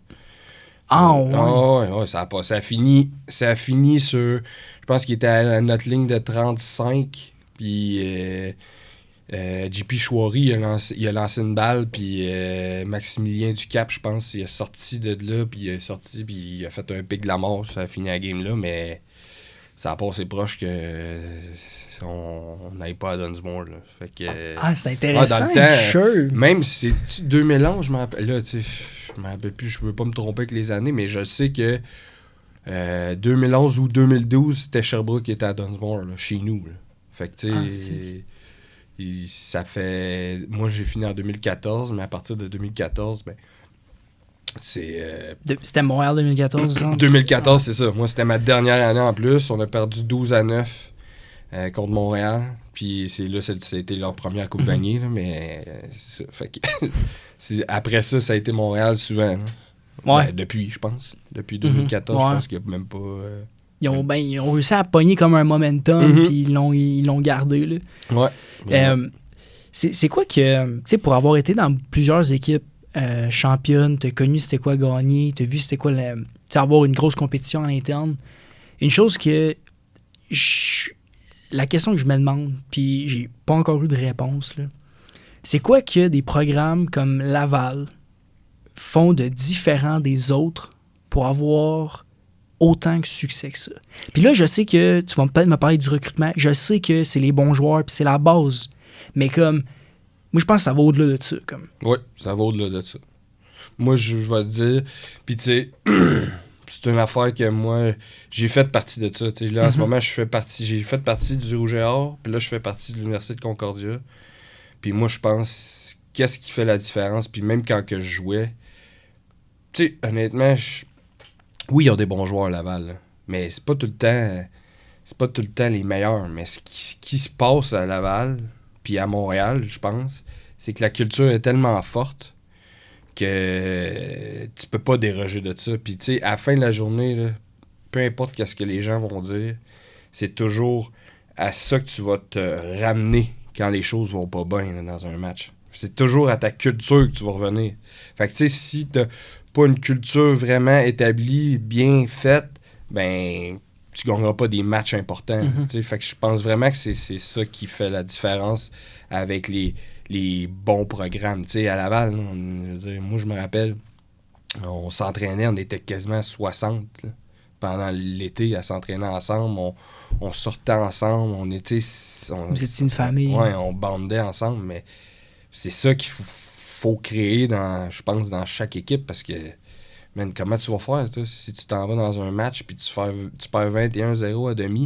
[SPEAKER 2] Ah,
[SPEAKER 1] euh,
[SPEAKER 2] ouais.
[SPEAKER 1] Ah, ouais, ouais, ça a passé. Ça a fini, ça a fini sur, je pense qu'il était à notre ligne de trente-cinq, puis euh, euh, J P Chouari, il a lancé, il a lancé une balle, puis euh, Maximilien Ducap, je pense, il est sorti de là, puis il est sorti, puis il a fait un pic de la mort, ça a fini la game là, mais ça a passé proche que euh, on n'aille pas à Dunsmore. Là. Fait que,
[SPEAKER 2] ah, c'est intéressant,
[SPEAKER 1] ah, dans le temps,
[SPEAKER 2] sure.
[SPEAKER 1] Même si c'est deux mille onze, je me rappelle, là, tu sais, je me rappelle plus, je veux pas me tromper avec les années, mais je sais que euh, deux mille onze ou deux mille douze, c'était Sherbrooke qui était à Dunsmore, là, chez nous. Là. Fait que, tu sais, ah, il, ça fait... Moi, j'ai fini en deux mille quatorze, mais à partir de deux mille quatorze, ben... C'est, euh,
[SPEAKER 2] de, c'était Montréal deux mille quatorze, ça?
[SPEAKER 1] deux mille quatorze, c'est ça. Moi, c'était ma dernière année en plus. On a perdu douze à neuf euh, contre Montréal. Puis c'est là, c'était leur première Coupe Vanier. Là, mais euh, c'est ça. Fait que, c'est, après ça, ça a été Montréal souvent.
[SPEAKER 2] Ouais.
[SPEAKER 1] Ben, depuis, je pense. Depuis deux mille quatorze, mm-hmm. ouais. Je pense qu'il n'y a même pas... Euh,
[SPEAKER 2] ils, ont, ben, ils ont réussi à pogner comme un momentum, mm-hmm. puis ils l'ont, ils l'ont gardé. Là.
[SPEAKER 1] Ouais.
[SPEAKER 2] Euh, ouais. C'est, c'est quoi que... Tu sais, pour avoir été dans plusieurs équipes, Euh, championne, t'as connu c'était quoi gagner, t'as vu c'était quoi la, avoir une grosse compétition à l'interne. Une chose que je, la question que je me demande, puis j'ai pas encore eu de réponse, là, c'est quoi que des programmes comme Laval font de différent des autres pour avoir autant de succès que ça. Puis là, je sais que tu vas peut-être me parler du recrutement. Je sais que c'est les bons joueurs, puis c'est la base. Mais comme, moi, je pense que ça va au-delà de ça. Comme.
[SPEAKER 1] Oui, ça va au-delà de ça. Moi, je, je vais te dire, puis tu sais, c'est une affaire que moi, j'ai fait partie de ça. T'sais, là, en mm-hmm. ce moment, je fais partie, j'ai fait partie du Rouge et Or, puis là, je fais partie de l'Université de Concordia. Puis moi, je pense, qu'est-ce qui fait la différence? Puis même quand que je jouais, tu sais, honnêtement, je... oui, il y a des bons joueurs à Laval, là, mais c'est pas tout le temps, c'est pas tout le temps les meilleurs. Mais ce qui, ce qui se passe à Laval, puis à Montréal, je pense, c'est que la culture est tellement forte que tu peux pas déroger de ça. Puis tu sais, à la fin de la journée, là, peu importe ce que les gens vont dire, c'est toujours à ça que tu vas te ramener quand les choses vont pas bien là, dans un match. C'est toujours à ta culture que tu vas revenir. Fait que tu sais, si t'as pas une culture vraiment établie, bien faite, ben tu gagneras pas des matchs importants. Mm-hmm. Fait que je pense vraiment que c'est, c'est ça qui fait la différence avec les, les bons programmes. T'sais, à Laval, on, je veux dire, moi je me rappelle, on s'entraînait, on était quasiment soixante là, pendant l'été à s'entraîner ensemble. On, on sortait ensemble, on était... On,
[SPEAKER 2] Vous étiez une famille.
[SPEAKER 1] Ouais, on bandait ensemble, mais c'est ça qu'il faut, faut créer, dans, je pense, dans chaque équipe, parce que, man, comment tu vas faire, toi, si tu t'en vas dans un match puis tu, fais, tu perds vingt et un zéro à demi,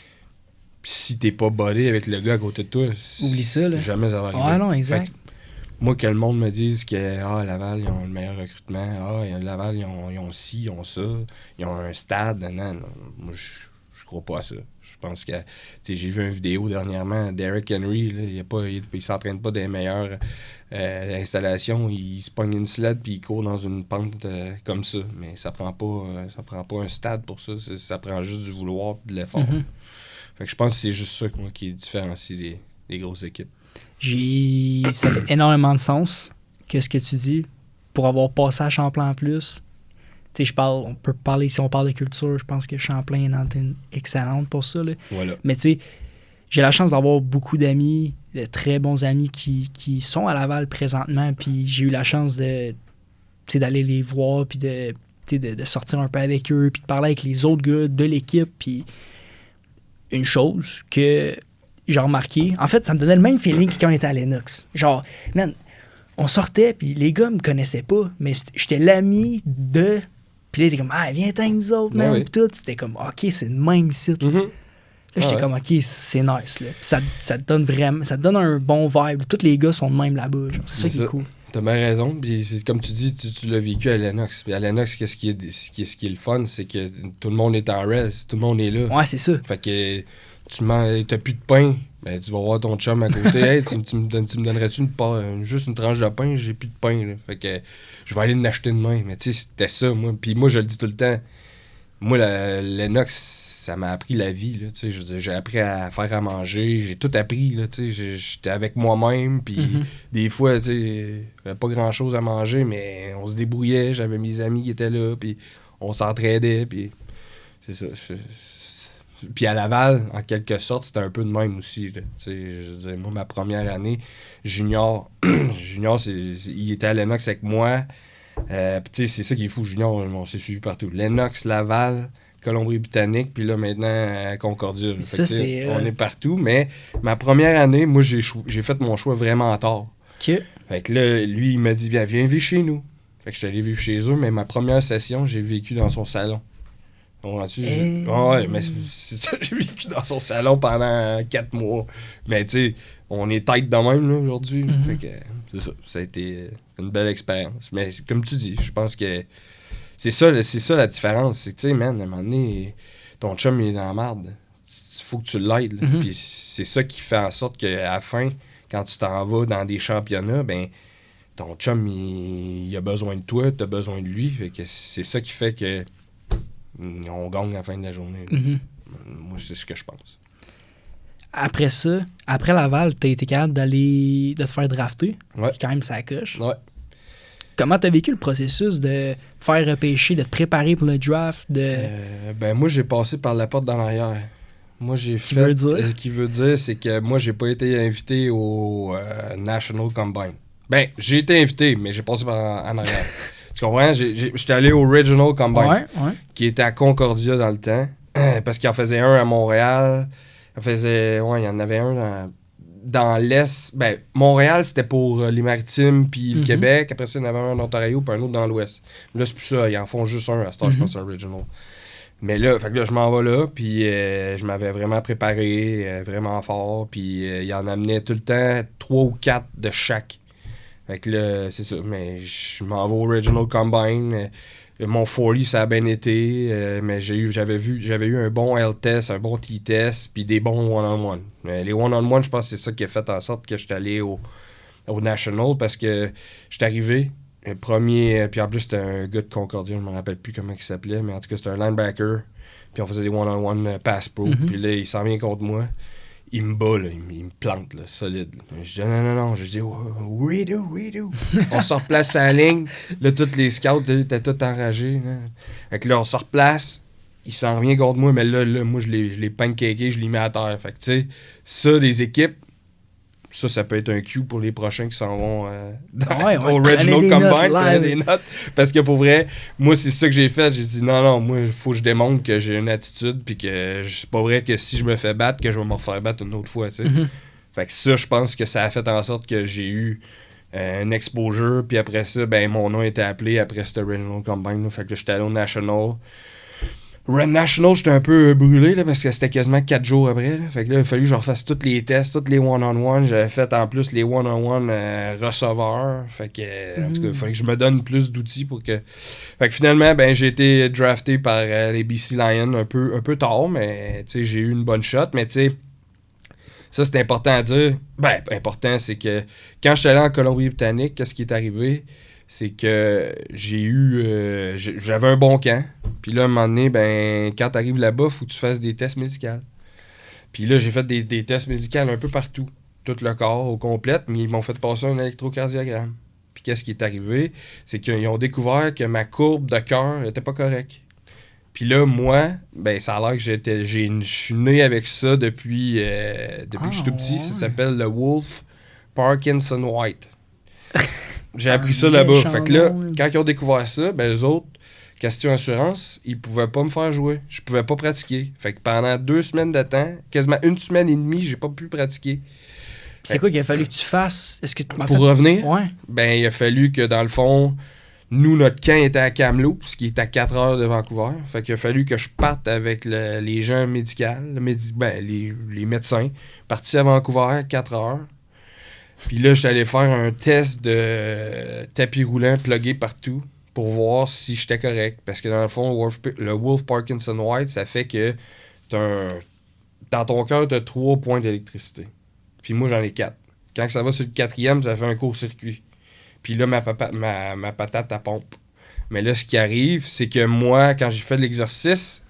[SPEAKER 1] pis si t'es pas bodé avec le gars à côté de toi,
[SPEAKER 2] oublie ça, là.
[SPEAKER 1] Jamais ça va arriver.
[SPEAKER 2] Ah non, exact.
[SPEAKER 1] Fait que, moi, que le monde me dise que ah, Laval, ils ont le meilleur recrutement, ah, Laval, ils ont, ils ont ci, ils ont ça, ils ont un stade, non, non, moi, je, je crois pas à ça. Je pense que, tu sais, j'ai vu une vidéo dernièrement, Derrick Henry, là, il, a pas, il, il s'entraîne pas des meilleures euh, installations, il se pogne une sled puis il court dans une pente euh, comme ça, mais ça prend pas euh, ça prend pas un stade pour ça, ça, ça prend juste du vouloir et de l'effort. Mm-hmm. Fait que je pense que c'est juste ça moi, qui différencie les, les grosses équipes.
[SPEAKER 2] J'ai... Ça fait énormément de sens, qu'est-ce que tu dis, pour avoir passé à Champlain en plus. Tu sais, je parle, on peut parler, si on parle de culture, je pense que Champlain est une antenne excellente pour ça. Là.
[SPEAKER 1] Voilà.
[SPEAKER 2] Mais tu sais, j'ai la chance d'avoir beaucoup d'amis, de très bons amis qui, qui sont à Laval présentement, puis j'ai eu la chance de, tu sais, d'aller les voir, puis de, tu sais, de, de sortir un peu avec eux, puis de parler avec les autres gars de l'équipe, puis une chose que j'ai remarqué, en fait, ça me donnait le même feeling que quand on était à Lennox. Genre, man, on sortait, puis les gars me connaissaient pas, mais j'étais l'ami de... Puis là, t'es comme, ah, viens t'en nous autres, man,
[SPEAKER 1] oui.
[SPEAKER 2] pis tout. Puis c'était comme, OK, c'est le même site. Là,
[SPEAKER 1] Mm-hmm.
[SPEAKER 2] là j'étais
[SPEAKER 1] ah, ouais.
[SPEAKER 2] comme, OK, c'est nice, là. Puis ça, ça te donne vraiment, ça te donne un bon vibe. Tous les gars sont de même là-bas, genre. C'est, c'est ça qui est cool.
[SPEAKER 1] T'as bien raison, puis c'est, comme tu dis, tu, tu l'as vécu à Lennox. Puis à Lennox, qu'est-ce qui est, ce qui est, ce qui est le fun, c'est que tout le monde est en rest, tout le monde est là.
[SPEAKER 2] Ouais, c'est ça.
[SPEAKER 1] Fait que tu manges, t'as plus de pain, ben tu vas voir ton chum à côté. Hey, tu, tu, me donnes, tu me donnerais-tu une, une, juste une tranche de pain? J'ai plus de pain, là. Fait que je vais aller l'acheter demain. Mais tu sais, c'était ça, moi. Puis moi, je le dis tout le temps. Moi, la, Lennox, ça m'a appris la vie, là. Tu sais, je veux dire, j'ai appris à faire à manger. J'ai tout appris, là. Tu sais, j'étais avec moi-même. Puis mm-hmm. des fois, tu sais, j'avais pas grand-chose à manger, mais on se débrouillait. J'avais mes amis qui étaient là. Puis on s'entraidait. Puis c'est ça. Je, Puis à Laval, en quelque sorte, c'était un peu de même aussi. Là. Je veux dire, moi, ma première année, Junior, Junior c'est, c'est, il était à Lennox avec moi. Euh, c'est ça qui est fou, Junior, on s'est suivi partout. Lennox, Laval, Colombie-Britannique, puis là, maintenant, à Concordia.
[SPEAKER 2] Ça,
[SPEAKER 1] que,
[SPEAKER 2] c'est,
[SPEAKER 1] on
[SPEAKER 2] euh...
[SPEAKER 1] est partout, mais ma première année, moi, j'ai, chou- j'ai fait mon choix vraiment tard.
[SPEAKER 2] Okay.
[SPEAKER 1] Fait que là, lui, il m'a dit, viens, viens vivre chez nous. Fait que je suis allé vivre chez eux, mais ma première session, j'ai vécu dans son salon.
[SPEAKER 2] Hey.
[SPEAKER 1] Ouais, mais c'est, c'est ça, j'ai vécu dans son salon pendant quatre mois. Mais tu sais, on est tête de même là, aujourd'hui. Mm-hmm. Fait que c'est ça. Ça a été une belle expérience. Mais comme tu dis, je pense que c'est ça, c'est ça la différence. C'est que tu sais, man, à un moment donné, ton chum il est dans la merde. Il faut que tu l'aides. Mm-hmm. Puis c'est ça qui fait en sorte qu'à la fin, quand tu t'en vas dans des championnats, ben ton chum il, il a besoin de toi, tu as besoin de lui. Fait que c'est ça qui fait que on gagne à la fin de la journée.
[SPEAKER 2] Mm-hmm.
[SPEAKER 1] Moi, c'est ce que je pense.
[SPEAKER 2] Après ça, après Laval, tu as été capable d'aller de te faire drafter.
[SPEAKER 1] Ouais.
[SPEAKER 2] Puis quand même, ça coche.
[SPEAKER 1] Ouais.
[SPEAKER 2] Comment tu as vécu le processus de te faire repêcher, de te préparer pour le draft? De...
[SPEAKER 1] Euh, ben moi, j'ai passé par la porte dans l'arrière. Moi, j'ai
[SPEAKER 2] qui
[SPEAKER 1] fait...
[SPEAKER 2] Veut dire?
[SPEAKER 1] Ce qui veut dire, c'est que moi, j'ai pas été invité au euh, National Combine. Ben, j'ai été invité, mais j'ai passé par en, en arrière. Tu comprends? J'étais allé au Regional Combine,
[SPEAKER 2] Ouais, ouais.
[SPEAKER 1] qui était à Concordia dans le temps, parce qu'il en faisait un à Montréal. Il en faisait... Ouais, il y en avait un dans, dans l'Est. Ben, Montréal, c'était pour euh, les Maritimes puis le
[SPEAKER 2] Mhm.
[SPEAKER 1] Québec. Après ça, il y en avait un en Ontario puis un autre dans l'Ouest. Là, c'est plus ça. Ils en font juste un à ce temps, je
[SPEAKER 2] Mhm.
[SPEAKER 1] pense, un Regional. Mais là, fait que là, je m'en vais là, puis euh, je m'avais vraiment préparé, euh, vraiment fort, puis euh, il en amenait tout le temps trois ou quatre de chaque. Fait que là, c'est ça, mais je m'en vais au Regional Combine. euh, mon quarante, ça a bien été, euh, mais j'ai eu, j'avais vu, j'avais eu un bon L-test, un bon T-test, puis des bons one-on-one. Euh, les one-on-one, je pense que c'est ça qui a fait en sorte que j'étais allé au, au National, parce que j'étais arrivé, le premier, puis en plus, c'était un gars de Concordia, je me rappelle plus comment il s'appelait, mais en tout cas, c'était un linebacker. Puis on faisait des one-on-one euh, pass pro.
[SPEAKER 2] Mhm.
[SPEAKER 1] Puis là, il s'en vient contre moi. Il me bat, là, il, me- il me plante, là, solide. Je dis non, non, non. Je dis oh, redo, redo. On se replace à la ligne. Là, tous les scouts là, étaient tous enragés. Là. Fait que là, on se replace. Il s'en revient contre moi, mais là, là moi, je l'ai, je l'ai pancaké, je l'ai mis à terre. Fait que, tu sais, ça, les équipes, ça, ça peut être un cue pour les prochains qui s'en vont euh, dans,
[SPEAKER 2] Ouais, ouais,
[SPEAKER 1] au
[SPEAKER 2] prenez
[SPEAKER 1] Regional
[SPEAKER 2] des
[SPEAKER 1] Combine,
[SPEAKER 2] notes,
[SPEAKER 1] prenez
[SPEAKER 2] live.
[SPEAKER 1] des notes. Parce que pour vrai, moi, c'est ça que j'ai fait. J'ai dit non, non, moi, il faut que je démontre que j'ai une attitude, puis que je- c'est pas vrai que si je me fais battre, que je vais me refaire battre une autre fois, tu sais.
[SPEAKER 2] Mhm.
[SPEAKER 1] Fait que ça, je pense que ça a fait en sorte que j'ai eu euh, un exposure, puis après ça, ben, mon nom était appelé après ce Regional Combine. Là. Fait que là, j'étais allé au National. Red National, j'étais un peu euh, brûlé là, parce que c'était quasiment quatre jours après. Là. Fait que là, il a fallu que je refasse tous les tests, tous les one-on-one. J'avais fait en plus les one-on-one euh, receveurs. Fait que, euh, en tout cas, il fallait que je me donne plus d'outils pour que. Fait que finalement, ben, j'ai été drafté par euh, les B C Lions un peu, un peu tard, mais tu sais, j'ai eu une bonne shot. Mais tu sais, ça c'est important à dire. Ben, important, c'est que quand j'étais allé en Colombie-Britannique, qu'est-ce qui est arrivé? C'est que j'ai eu. euh, j'ai- j'avais un bon camp. Puis là, à un moment donné, ben, quand t'arrives là-bas, faut que tu fasses des tests médicaux. Puis là, j'ai fait des, des tests médicaux un peu partout. Tout le corps au complet, mais ils m'ont fait passer un électrocardiogramme. Puis qu'est-ce qui est arrivé? C'est qu'ils ont découvert que ma courbe de cœur était pas correcte. Puis là, moi, ben, ça a l'air que j'étais, j'ai, je suis né avec ça depuis, euh, depuis
[SPEAKER 2] Ah,
[SPEAKER 1] que je suis tout petit.
[SPEAKER 2] ouais.
[SPEAKER 1] Ça s'appelle le Wolf Parkinson White. J'ai
[SPEAKER 2] Un
[SPEAKER 1] appris ça là-bas.
[SPEAKER 2] méchant
[SPEAKER 1] Fait que là,
[SPEAKER 2] nom, là.
[SPEAKER 1] quand ils ont découvert ça, ben, eux autres, question assurance, ils pouvaient pas me faire jouer. Je pouvais pas pratiquer. Fait que pendant deux semaines de temps, quasiment une semaine et demie, j'ai pas pu pratiquer.
[SPEAKER 2] C'est quoi qu'il a fallu que tu fasses? Est-ce que tu m'as
[SPEAKER 1] Pour
[SPEAKER 2] fait...
[SPEAKER 1] revenir,
[SPEAKER 2] Ouais.
[SPEAKER 1] ben, il a fallu que, dans le fond, nous, notre camp était à Kamloops, qui est à quatre heures de Vancouver. Fait qu'il a fallu que je parte avec le- les gens médicaux, le médi- ben, les, les médecins, partis à Vancouver, quatre heures. Puis là, je suis allé faire un test de tapis roulant plugué partout pour voir si j'étais correct. Parce que dans le fond, Wolf- le Wolf Parkinson White, ça fait que t'as un- dans ton cœur, tu as trois points d'électricité. Puis moi, j'en ai quatre. Quand ça va sur le quatrième, ça fait un court-circuit. Puis là, ma, papa- ma, ma patate, elle pompe. Mais là, ce qui arrive, c'est que moi, quand j'ai fait l'exercice,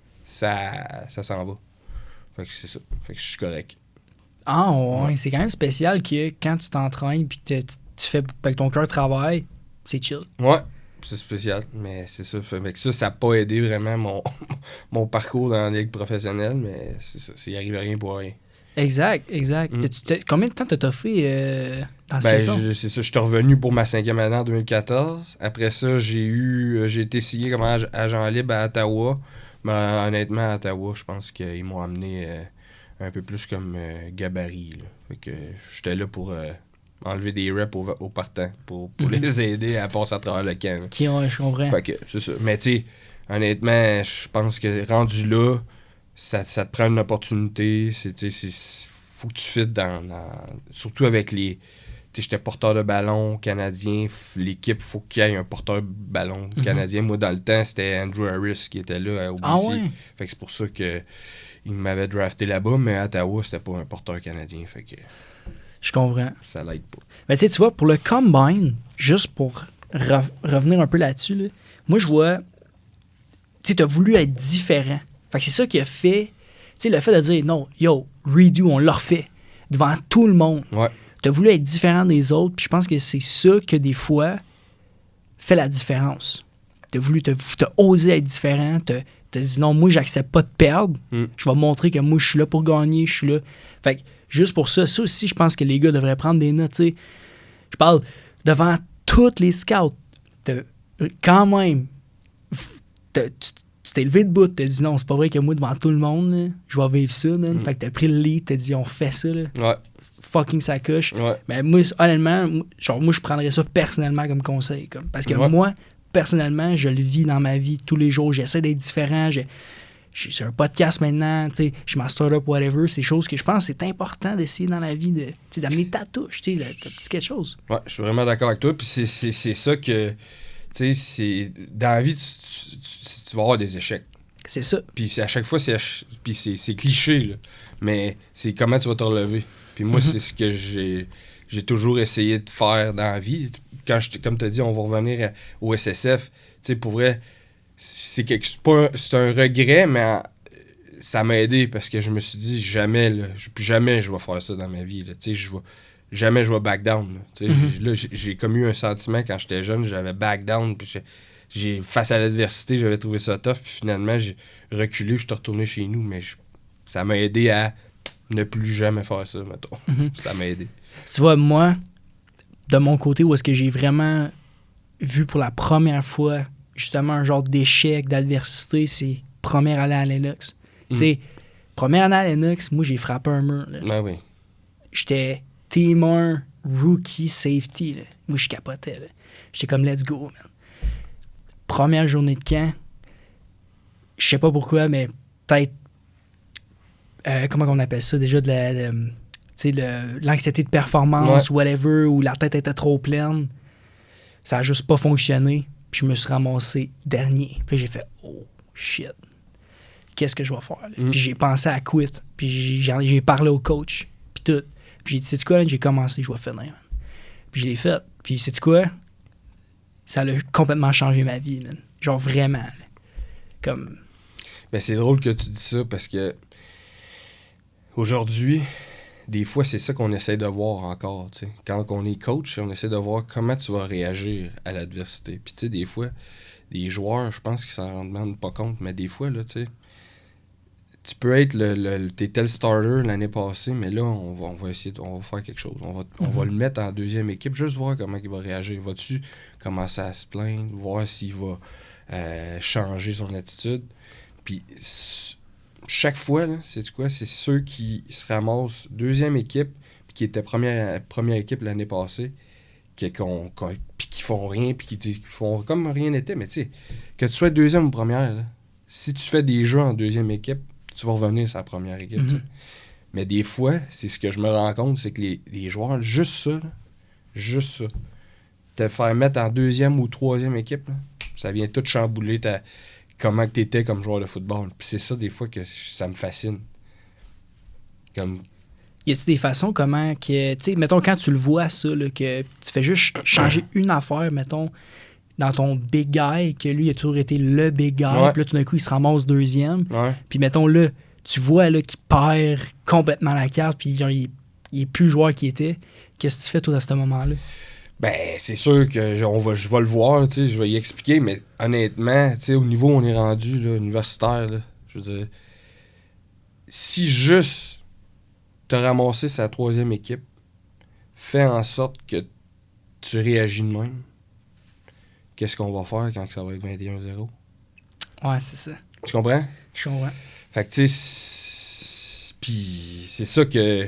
[SPEAKER 1] ça, ça s'en va. Fait que c'est ça. Fait que je suis correct.
[SPEAKER 2] Ah, ouais.
[SPEAKER 1] Ouais.
[SPEAKER 2] C'est quand même spécial que quand tu t'entraînes puis que tu, tu fais que ton cœur travaille, c'est chill.
[SPEAKER 1] Ouais, c'est spécial, mais c'est ça. Fait que ça, ça n'a pas aidé vraiment mon, mon parcours dans la ligue professionnelle, mais c'est ça. Il arrive rien pour rien.
[SPEAKER 2] Exact, exact.
[SPEAKER 1] Mm.
[SPEAKER 2] T'as- t'as- combien de temps t'as fait euh, dans le
[SPEAKER 1] Ben,
[SPEAKER 2] C F A?
[SPEAKER 1] je- c'est ça. Je suis revenu pour ma cinquième année en deux mille quatorze. Après ça, j'ai eu, euh, j'ai été signé comme ag- agent libre à Ottawa. Mais euh, honnêtement, à Ottawa, je pense qu'ils m'ont amené euh, un peu plus comme euh, gabarit. Là. Fait que j'étais là pour euh, enlever des reps aux au partants, pour, pour
[SPEAKER 2] Mhm.
[SPEAKER 1] les aider à passer à travers le camp. là.
[SPEAKER 2] Qui, ouais, je comprends.
[SPEAKER 1] Fait que c'est ça. Mais tu sais, honnêtement, je pense que rendu là, ça, ça te prend une opportunité. C'est, tu sais, c'est- faut que tu fites dans, dans- surtout avec les. Tu sais, j'étais porteur de ballon canadien. F- L'équipe, faut qu'il y ait un porteur de ballon
[SPEAKER 2] Mhm.
[SPEAKER 1] canadien. Moi, dans le temps, c'était Andrew Harris qui était là à O B C.
[SPEAKER 2] Ah ouais?
[SPEAKER 1] Fait que c'est pour ça que il m'avait drafté là-bas, mais à Ottawa, c'était pas un porteur canadien. Fait que
[SPEAKER 2] Je comprends.
[SPEAKER 1] ça l'aide pas.
[SPEAKER 2] Mais tu sais, tu vois, pour le Combine, juste pour re- revenir un peu là-dessus, là, moi, je vois, tu sais, t'as voulu être différent. Fait que c'est ça qui a fait, tu sais, le fait de dire, non, yo, redo, on l'a refait, devant tout le monde.
[SPEAKER 1] Ouais.
[SPEAKER 2] T'as voulu être différent des autres, puis je pense que c'est ça que des fois fait la différence. T'as voulu, t'as, t'as osé être différent, t'as, t'as dit, non, moi, j'accepte pas de perdre,
[SPEAKER 1] Mm.
[SPEAKER 2] je vais montrer que moi, je suis là pour gagner, je suis là. Fait que, juste pour ça, ça aussi, je pense que les gars devraient prendre des notes, tu sais. Je parle devant tous les scouts. T'as- quand même, tu tu t'es levé de bout, t'as dit non, c'est pas vrai que moi, devant tout le monde, là, je vais vivre ça, man. Mm. Fait que t'as pris le lead, t'as dit on refait ça, là.
[SPEAKER 1] Ouais.
[SPEAKER 2] Fucking sacoche.
[SPEAKER 1] Ouais.
[SPEAKER 2] Mais moi, honnêtement, genre, moi, je prendrais ça personnellement comme conseil. Comme, parce que ouais. moi, personnellement, je le vis dans ma vie tous les jours. J'essaie d'être différent. J'ai, j'ai un podcast maintenant, tu sais, je suis ma startup, whatever. C'est des choses que je pense que c'est important d'essayer dans la vie, de, d'amener ta touche, tu sais, de petit quelque chose.
[SPEAKER 1] Ouais, je suis vraiment d'accord avec toi. Puis c'est, c'est, c'est ça que, tu sais, c'est dans la vie, tu, tu, tu, tu vas avoir des échecs.
[SPEAKER 2] C'est ça.
[SPEAKER 1] Puis à chaque fois, c'est, puis c'est, c'est cliché, là. Mais c'est comment tu vas te relever. Puis moi, mm-hmm. c'est ce que j'ai, j'ai toujours essayé de faire dans la vie. Quand je, comme tu as dit, on va revenir à, au S S F. Tu sais, pour vrai, c'est, quelque, c'est, pas un, c'est un regret, mais ça m'a aidé parce que je me suis dit, jamais, là, plus jamais je vais faire ça dans ma vie. Là. Tu sais, je vais, jamais je vais back down. Là. Tu sais, mm-hmm. là, j'ai, j'ai comme eu un sentiment quand j'étais jeune, j'avais back down. Puis j'ai, j'ai, face à l'adversité, j'avais trouvé ça tough. Puis finalement, j'ai reculé, je suis retourné chez nous. Mais je, ça m'a aidé à ne plus jamais faire ça, mettons. Mm-hmm. Ça m'a aidé.
[SPEAKER 2] Tu vois, moi, de mon côté, où est-ce que j'ai vraiment vu pour la première fois, justement, un genre d'échec, d'adversité, c'est première année à Lennox. Mm. Tu sais, première année à Lennox, moi, j'ai frappé un mur. Là.
[SPEAKER 1] Ben oui.
[SPEAKER 2] J'étais team un, rookie, safety. Là. Moi, je capotais. Là. J'étais comme, let's go, man. Première journée de camp, je sais pas pourquoi, mais peut-être Euh, comment on appelle ça déjà, de la, de, le, l'anxiété de performance, ouais. whatever, où la tête était trop pleine. Ça a juste pas fonctionné. Puis je me suis ramassé dernier. Puis là, j'ai fait « Oh, shit. Qu'est-ce que je vais faire? » mm. Puis j'ai pensé à quit. Puis j'ai, j'ai parlé au coach. Puis tout. Puis j'ai dit « Sais-tu quoi? J'ai commencé, je vais finir. » Man. Puis je l'ai fait. Puis sais-tu quoi? Ça a complètement changé ma vie, man. Genre vraiment. Là. Comme...
[SPEAKER 1] Ben c'est drôle que tu dis ça parce que aujourd'hui, des fois, c'est ça qu'on essaie de voir encore. T'sais. Quand on est coach, on essaie de voir comment tu vas réagir à l'adversité. Puis, tu sais, des fois, les joueurs, je pense qu'ils s'en rendent pas compte, mais des fois, là, tu sais, tu peux être le, le t'es le starter l'année passée, mais là, on va, on va essayer, de, on va faire quelque chose. On va, mm-hmm. on va le mettre en deuxième équipe, juste voir comment il va réagir. Va-tu commencer à se plaindre, voir s'il va euh, changer son attitude. Puis, chaque fois, là, c'est quoi? C'est ceux qui se ramassent deuxième équipe, puis qui étaient première, première équipe l'année passée, qui, qu'on, qu'on, puis qui font rien, puis qui, qui font comme rien n'était. Mais tu sais, que tu sois deuxième ou première, là, si tu fais des jeux en deuxième équipe, tu vas revenir sur la première équipe. Mm-hmm. Mais des fois, c'est ce que je me rends compte, c'est que les, les joueurs, juste ça, là, juste ça, te faire mettre en deuxième ou troisième équipe, là, ça vient tout chambouler ta... comment tu étais comme joueur de football. Puis c'est ça, des fois, que ça me fascine. Comme...
[SPEAKER 2] Y a-t-il des façons comment que... Tu sais, mettons, quand tu le vois, ça, là, que tu fais juste changer une affaire, mettons, dans ton big guy, que lui, il a toujours été le big guy, ouais. Puis là, tout d'un coup, il se ramasse deuxième.
[SPEAKER 1] Ouais.
[SPEAKER 2] Puis mettons, là, tu vois là, qu'il perd complètement la carte, puis genre, il, il est plus le joueur qu'il était. Qu'est-ce que tu fais, toi, à ce moment-là?
[SPEAKER 1] Ben, c'est sûr que je, on va, je vais le voir, tu sais, je vais y expliquer, mais honnêtement, tu sais, au niveau où on est rendu, là, universitaire, là, je veux dire, si juste te ramasser sa troisième équipe, fais en sorte que tu réagis de même, qu'est-ce qu'on va faire quand ça va être vingt et un zéro?
[SPEAKER 2] Ouais, c'est ça.
[SPEAKER 1] Tu comprends?
[SPEAKER 2] Je comprends.
[SPEAKER 1] Fait que, tu sais, puis c'est ça que...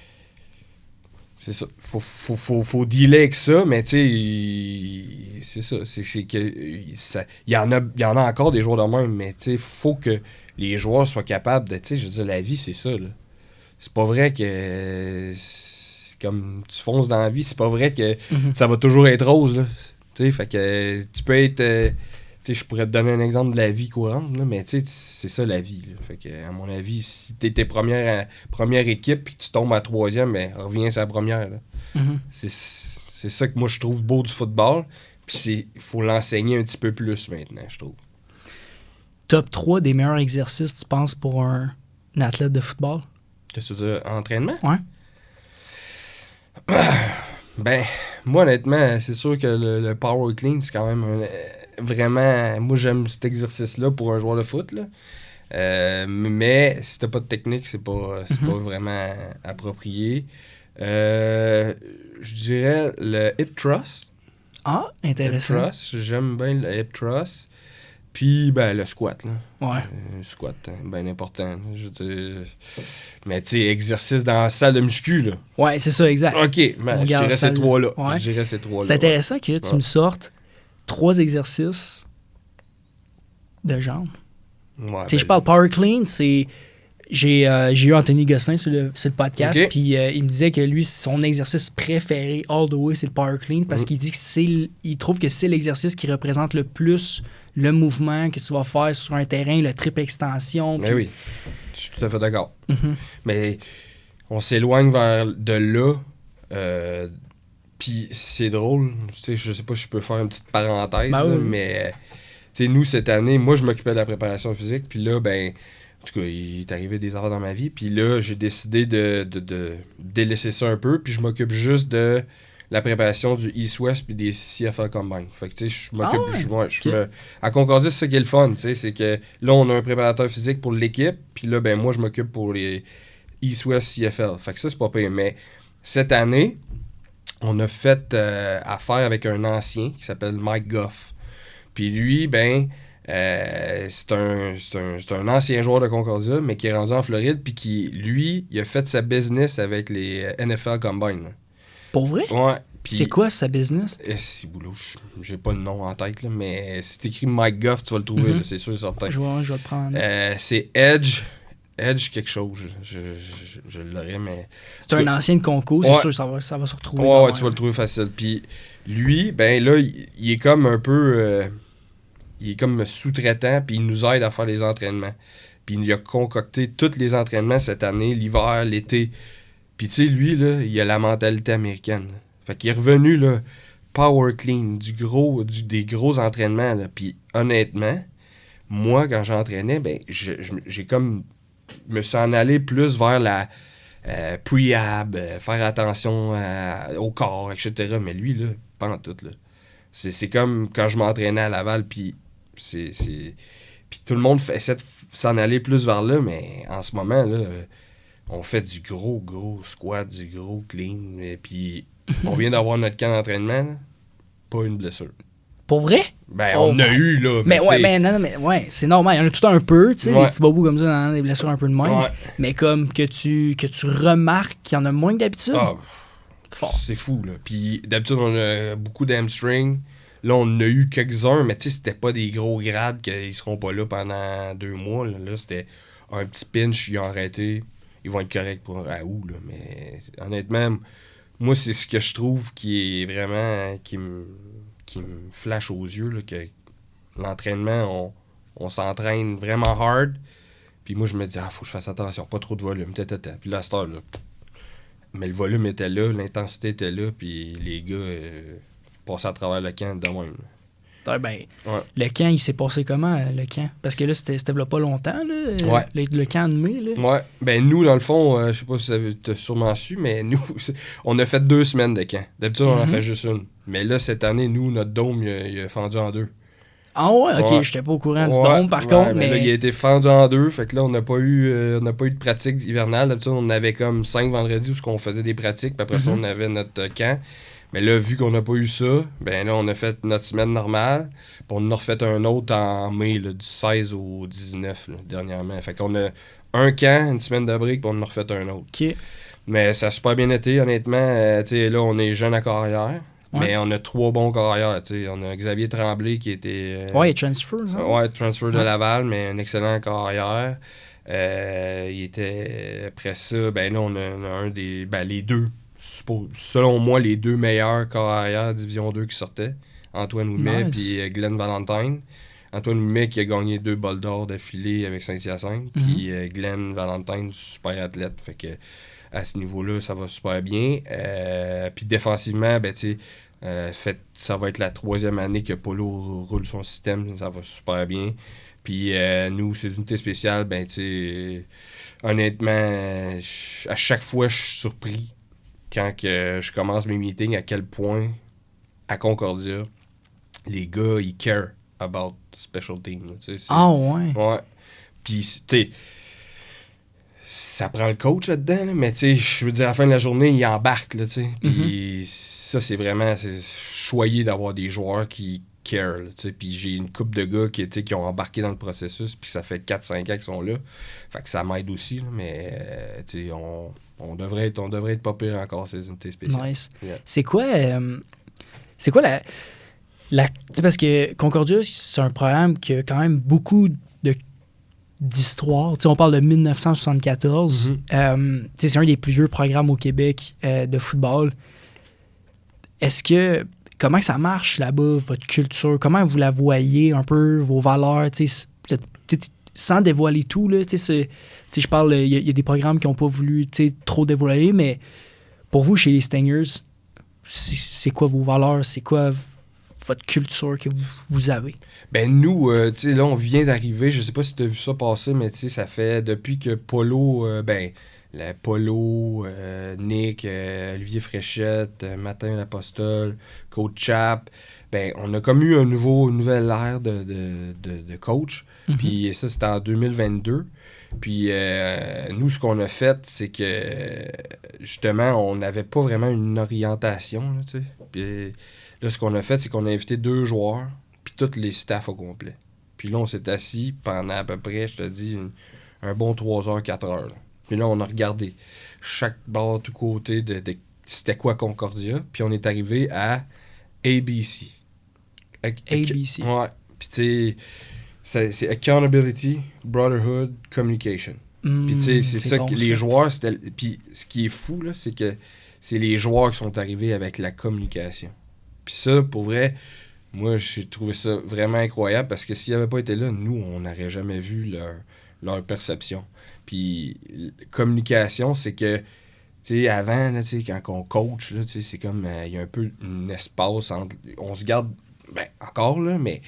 [SPEAKER 1] C'est ça. Faut, faut, faut, faut dealer avec ça, mais tu sais, c'est ça. C'est, c'est que ça. Il y en a, il y en a encore des joueurs de même, mais tu sais, faut que les joueurs soient capables de. Tu sais, je veux dire, la vie, c'est ça, là. C'est pas vrai que. Comme tu fonces dans la vie, c'est pas vrai que mm-hmm. ça va toujours être rose, là. Tu sais, fait que tu peux être. Euh, tu sais, je pourrais te donner un exemple de la vie courante, là, mais tu sais, c'est ça la vie, là. Fait que, à mon avis, si t'étais première, première équipe et que tu tombes à troisième, ben, reviens sur la première, là. Mm-hmm. C'est, c'est ça que moi, je trouve beau du football. Puis il faut l'enseigner un petit peu plus maintenant, je trouve.
[SPEAKER 2] Top trois des meilleurs exercices, tu penses, pour un, un athlète de football?
[SPEAKER 1] Qu'est-ce que tu veux dire? Entraînement?
[SPEAKER 2] Ouais.
[SPEAKER 1] Ben, moi, honnêtement, c'est sûr que le, le power clean, c'est quand même un, vraiment... Moi, j'aime cet exercice-là pour un joueur de foot, là. Euh, mais si t'as pas de technique, c'est pas, c'est mm-hmm. pas vraiment approprié. Euh, je dirais le hip thrust.
[SPEAKER 2] Ah,
[SPEAKER 1] Hip
[SPEAKER 2] intéressant.
[SPEAKER 1] thrust, j'aime bien le hip thrust. Puis, ben, le squat, là.
[SPEAKER 2] Ouais.
[SPEAKER 1] Euh, le squat, hein, bien important. Là, je veux dire. Mais, tu sais, exercice dans la salle de muscu, là.
[SPEAKER 2] Ouais, c'est ça, exact.
[SPEAKER 1] OK, ben,
[SPEAKER 2] On
[SPEAKER 1] je
[SPEAKER 2] garde
[SPEAKER 1] dirais
[SPEAKER 2] ça,
[SPEAKER 1] ces trois-là.
[SPEAKER 2] ouais.
[SPEAKER 1] Je dirais ces trois-là.
[SPEAKER 2] C'est intéressant que tu
[SPEAKER 1] Ouais.
[SPEAKER 2] me sortes trois exercices de jambes.
[SPEAKER 1] Ouais,
[SPEAKER 2] Tu sais,
[SPEAKER 1] ben,
[SPEAKER 2] je parle power clean, c'est... J'ai, euh, j'ai eu Anthony Gosselin sur le, sur le podcast,
[SPEAKER 1] Ok.
[SPEAKER 2] puis euh, il me disait que lui, son exercice préféré all the way, c'est le power clean, parce
[SPEAKER 1] Mm.
[SPEAKER 2] qu'il dit que c'est... l- Il trouve que c'est l'exercice qui représente le plus le mouvement que tu vas faire sur un terrain, le triple extension.
[SPEAKER 1] Mais
[SPEAKER 2] puis-
[SPEAKER 1] oui, je suis tout à fait d'accord.
[SPEAKER 2] Mhm.
[SPEAKER 1] Mais on s'éloigne vers de là. Euh, Puis c'est drôle. Tu sais, je sais pas si je peux faire une petite parenthèse,
[SPEAKER 2] Ben
[SPEAKER 1] là,
[SPEAKER 2] oui.
[SPEAKER 1] mais tu sais, nous, cette année, moi, je m'occupais de la préparation physique. Puis là, ben, en tout cas, il est arrivé des erreurs dans ma vie. Puis là, j'ai décidé de, de, de délaisser ça un peu. Puis je m'occupe juste de la préparation du East-West puis des C F L Combine. Fait que, tu sais, je m'occupe...
[SPEAKER 2] Ah ouais?
[SPEAKER 1] je- ouais, je
[SPEAKER 2] Ok.
[SPEAKER 1] me- à Concordia, c'est ça qui est le fun, tu sais, c'est que là, on a un préparateur physique pour l'équipe, puis là, ben, moi, je m'occupe pour les East-West C F L. Fait que ça, c'est pas pire. Mais cette année, on a fait euh, affaire avec un ancien qui s'appelle Mike Goff. Puis lui, ben... euh, c'est un, c'est un, c'est un ancien joueur de Concordia, mais qui est rendu en Floride, puis qui, lui, il a fait sa business avec les euh, N F L Combine. là.
[SPEAKER 2] Pour vrai?
[SPEAKER 1] Ouais. Puis,
[SPEAKER 2] C'est quoi sa business?
[SPEAKER 1] eh, si boulot, je- j'ai pas le nom en tête, là, mais si t'écris Mike Goff, tu vas le trouver,
[SPEAKER 2] Mhm.
[SPEAKER 1] là, c'est sûr et certain.
[SPEAKER 2] Je vais, je vais le prendre.
[SPEAKER 1] Euh, c'est Edge. Edge quelque chose. Je, je, je, je l'aurais, mais.
[SPEAKER 2] c'est un ancien de concours, c'est
[SPEAKER 1] Ouais.
[SPEAKER 2] sûr, ça va, ça va se retrouver.
[SPEAKER 1] Ouais,
[SPEAKER 2] dans
[SPEAKER 1] ouais,
[SPEAKER 2] un-
[SPEAKER 1] tu vas le trouver facile. Puis lui, ben là, il, il est comme un peu. euh, il est comme sous-traitant, puis il nous aide à faire les entraînements. Puis il a concocté tous les entraînements cette année, l'hiver, l'été. Puis tu sais, lui, là, il a la mentalité américaine. là. Fait qu'il est revenu, là, power clean, du gros, du, des gros entraînements. Là. Puis honnêtement, moi, quand j'entraînais, ben, je- je- j'ai comme. me suis en allé plus vers la euh, prehab, euh, faire attention à- au corps, et cetera. Mais lui, là, pas en tout, là. C'est, c'est comme quand je m'entraînais à Laval, puis c'est, c'est... Puis tout le monde fait- essaie de f- s'en aller plus vers là, mais en ce moment, là, euh, on fait du gros, gros squat, du gros clean, et puis on vient d'avoir notre camp d'entraînement, là, pas une blessure.
[SPEAKER 2] Pour vrai?
[SPEAKER 1] Ben,
[SPEAKER 2] Oh
[SPEAKER 1] on a
[SPEAKER 2] my-
[SPEAKER 1] eu, là,
[SPEAKER 2] Mais
[SPEAKER 1] tu
[SPEAKER 2] ouais,
[SPEAKER 1] sais,
[SPEAKER 2] mais non, non, mais ouais, c'est normal. Il y en a tout un peu, tu sais,
[SPEAKER 1] Ouais.
[SPEAKER 2] des petits bobos comme ça, dans des blessures un peu de même.
[SPEAKER 1] ouais.
[SPEAKER 2] Mais comme que tu, que tu remarques qu'il y en a moins que d'habitude.
[SPEAKER 1] Ah,
[SPEAKER 2] Fort.
[SPEAKER 1] c'est fou, là. Puis d'habitude, on a beaucoup d'hamstring. Là, on en a eu quelques-uns, mais tu sais, c'était pas des gros grades qu'ils seront pas là pendant deux mois. Là, Là, c'était un petit pinch, ils ont arrêté. Ils vont être corrects pour à août, là. Mais honnêtement, moi, c'est ce que je trouve qui est vraiment... qui me qui me flash aux yeux, là, que l'entraînement, on, on s'entraîne vraiment hard. Puis moi, je me dis, ah, faut que je fasse attention, pas trop de volume, tata. Puis là, à cette heure, là, mais le volume était là, l'intensité était là, puis les gars euh, passaient à travers le camp de même. là.
[SPEAKER 2] Ah, ben,
[SPEAKER 1] Ouais.
[SPEAKER 2] le camp, il s'est passé comment, euh, le camp? Parce que là, c'était c'était là pas longtemps, là, euh,
[SPEAKER 1] Ouais.
[SPEAKER 2] le, le camp de mai, là.
[SPEAKER 1] Ouais, ben nous, dans le fond, euh, je sais pas si tu as sûrement su, mais nous, c'est- on a fait deux semaines de camp. D'habitude, on en
[SPEAKER 2] Mhm.
[SPEAKER 1] fait juste une. Mais là, cette année, nous, notre dôme, il a, il a fendu en deux.
[SPEAKER 2] Ah ouais, ok,
[SPEAKER 1] Ouais.
[SPEAKER 2] j'étais pas au courant du
[SPEAKER 1] Ouais,
[SPEAKER 2] dôme, par
[SPEAKER 1] ouais,
[SPEAKER 2] contre,
[SPEAKER 1] mais
[SPEAKER 2] mais...
[SPEAKER 1] là, il a été fendu en deux, fait que là, on n'a pas eu euh, on n'a pas eu de pratique hivernale. D'habitude, on avait comme cinq vendredis où on faisait des pratiques, puis après ça,
[SPEAKER 2] Mhm.
[SPEAKER 1] on avait notre euh, camp. Mais là, vu qu'on n'a pas eu ça, ben là, on a fait notre semaine normale, puis on en a refait un autre en mai, là, du seize au dix-neuf, là, dernièrement. Fait qu'on a un camp, une semaine de break, puis on en a refait un autre.
[SPEAKER 2] Ok.
[SPEAKER 1] Mais ça a super bien été, honnêtement. Euh, tu sais, là, on est jeune à carrière,
[SPEAKER 2] Ouais.
[SPEAKER 1] mais on a trois bons carrières. Tu sais, on a Xavier Tremblay qui était... euh,
[SPEAKER 2] Ouais, transfer, ça.
[SPEAKER 1] Ouais, transfert de
[SPEAKER 2] Ouais.
[SPEAKER 1] Laval, mais un excellent carrière. Euh, il était... Après ça, ben là, on a, on a un des... Ben, les deux, suppo- selon moi, les deux meilleurs carrières Division deux qui sortaient. Antoine Ouimet
[SPEAKER 2] Nice.
[SPEAKER 1] puis euh, Glenn Valentine. Antoine Ouimet qui a gagné deux bols d'or d'affilée avec Saint-Hyacinthe.
[SPEAKER 2] Mhm.
[SPEAKER 1] Puis euh, Glenn Valentine, super athlète. Fait que à ce niveau-là, ça va super bien. Euh, puis défensivement, ben tu sais, euh, fait, ça va être la troisième année que Polo roule son système. Ça va super bien. Puis euh, nous, ces unités spéciales, ben tu sais, honnêtement, euh, j- à chaque fois, je suis surpris quand que je commence mes meetings à quel point à Concordia, les gars, ils care about special team. là, tu sais, c'est-
[SPEAKER 2] Ah ouais.
[SPEAKER 1] Ouais. Puis, tu sais, ça prend le coach là-dedans, là, mais tu sais, je veux dire, à la fin de la journée, il embarque, là, tu sais. Puis ça, c'est vraiment, c'est- je choyé d'avoir des joueurs qui care. Puis j'ai une couple de gars qui, qui ont embarqué dans le processus, puis ça fait quatre cinq ans qu'ils sont là. Fait que ça m'aide aussi, là, mais euh, on, on, devrait être, on devrait être pas pire encore ces unités spéciales.
[SPEAKER 2] Nice.
[SPEAKER 1] Yeah.
[SPEAKER 2] C'est quoi, euh, c'est quoi la... la parce que Concordia, c'est un programme qui a quand même beaucoup de d'histoire. T'sais, on parle de dix-neuf cent soixante-quatorze. Mm-hmm. Euh, c'est un des plus vieux programmes au Québec euh, de football. Est-ce que... Comment ça marche là-bas, votre culture? Comment vous la voyez un peu, vos valeurs? T'sais, t'sais, sans dévoiler tout, là, t'sais, je parle, il y, y a des programmes qui n'ont pas voulu trop dévoiler, mais pour vous, chez les Stingers, c'est, c'est quoi vos valeurs? C'est quoi votre culture que vous, vous avez?
[SPEAKER 1] Ben nous, euh, tu sais, là, on vient d'arriver. Je sais pas si tu as vu ça passer, mais tu sais, ça fait depuis que Polo, euh, ben, le Polo, euh, Nick, euh, Olivier Fréchette, euh, Martin L'Apostole, Coach Chap, ben, on a comme eu un nouveau, une nouvelle ère de, de, de, de coach. Mm-hmm. Puis ça, c'était en deux mille vingt-deux. Puis euh, nous, ce qu'on a fait, c'est que, justement, on n'avait pas vraiment une orientation, là, tu sais. Puis là, ce qu'on a fait, c'est qu'on a invité deux joueurs, puis tous les staffs au complet. Puis là, on s'est assis pendant à peu près, je te dis, une, un bon trois heures, quatre heures. Là. Puis là, on a regardé chaque bord, tout côté, de, de c'était quoi Concordia, puis on est arrivé à A B C.
[SPEAKER 2] A B C.
[SPEAKER 1] Ouais. Puis tu sais, c'est, c'est Accountability, Brotherhood, Communication. Mmh, puis tu sais, c'est, c'est ça bon, que ça. Les joueurs, c'était... Puis ce qui est fou, là, c'est que c'est les joueurs qui sont arrivés avec la communication. Puis ça, pour vrai, moi, j'ai trouvé ça vraiment incroyable parce que s'ils n'avaient pas été là, nous, on n'aurait jamais vu leur, leur perception. Puis, communication, c'est que, tu sais, avant, là, tu sais, quand on coach, là, tu sais, c'est comme, il euh, y a un peu un espace entre, on se garde, ben, encore, là, mais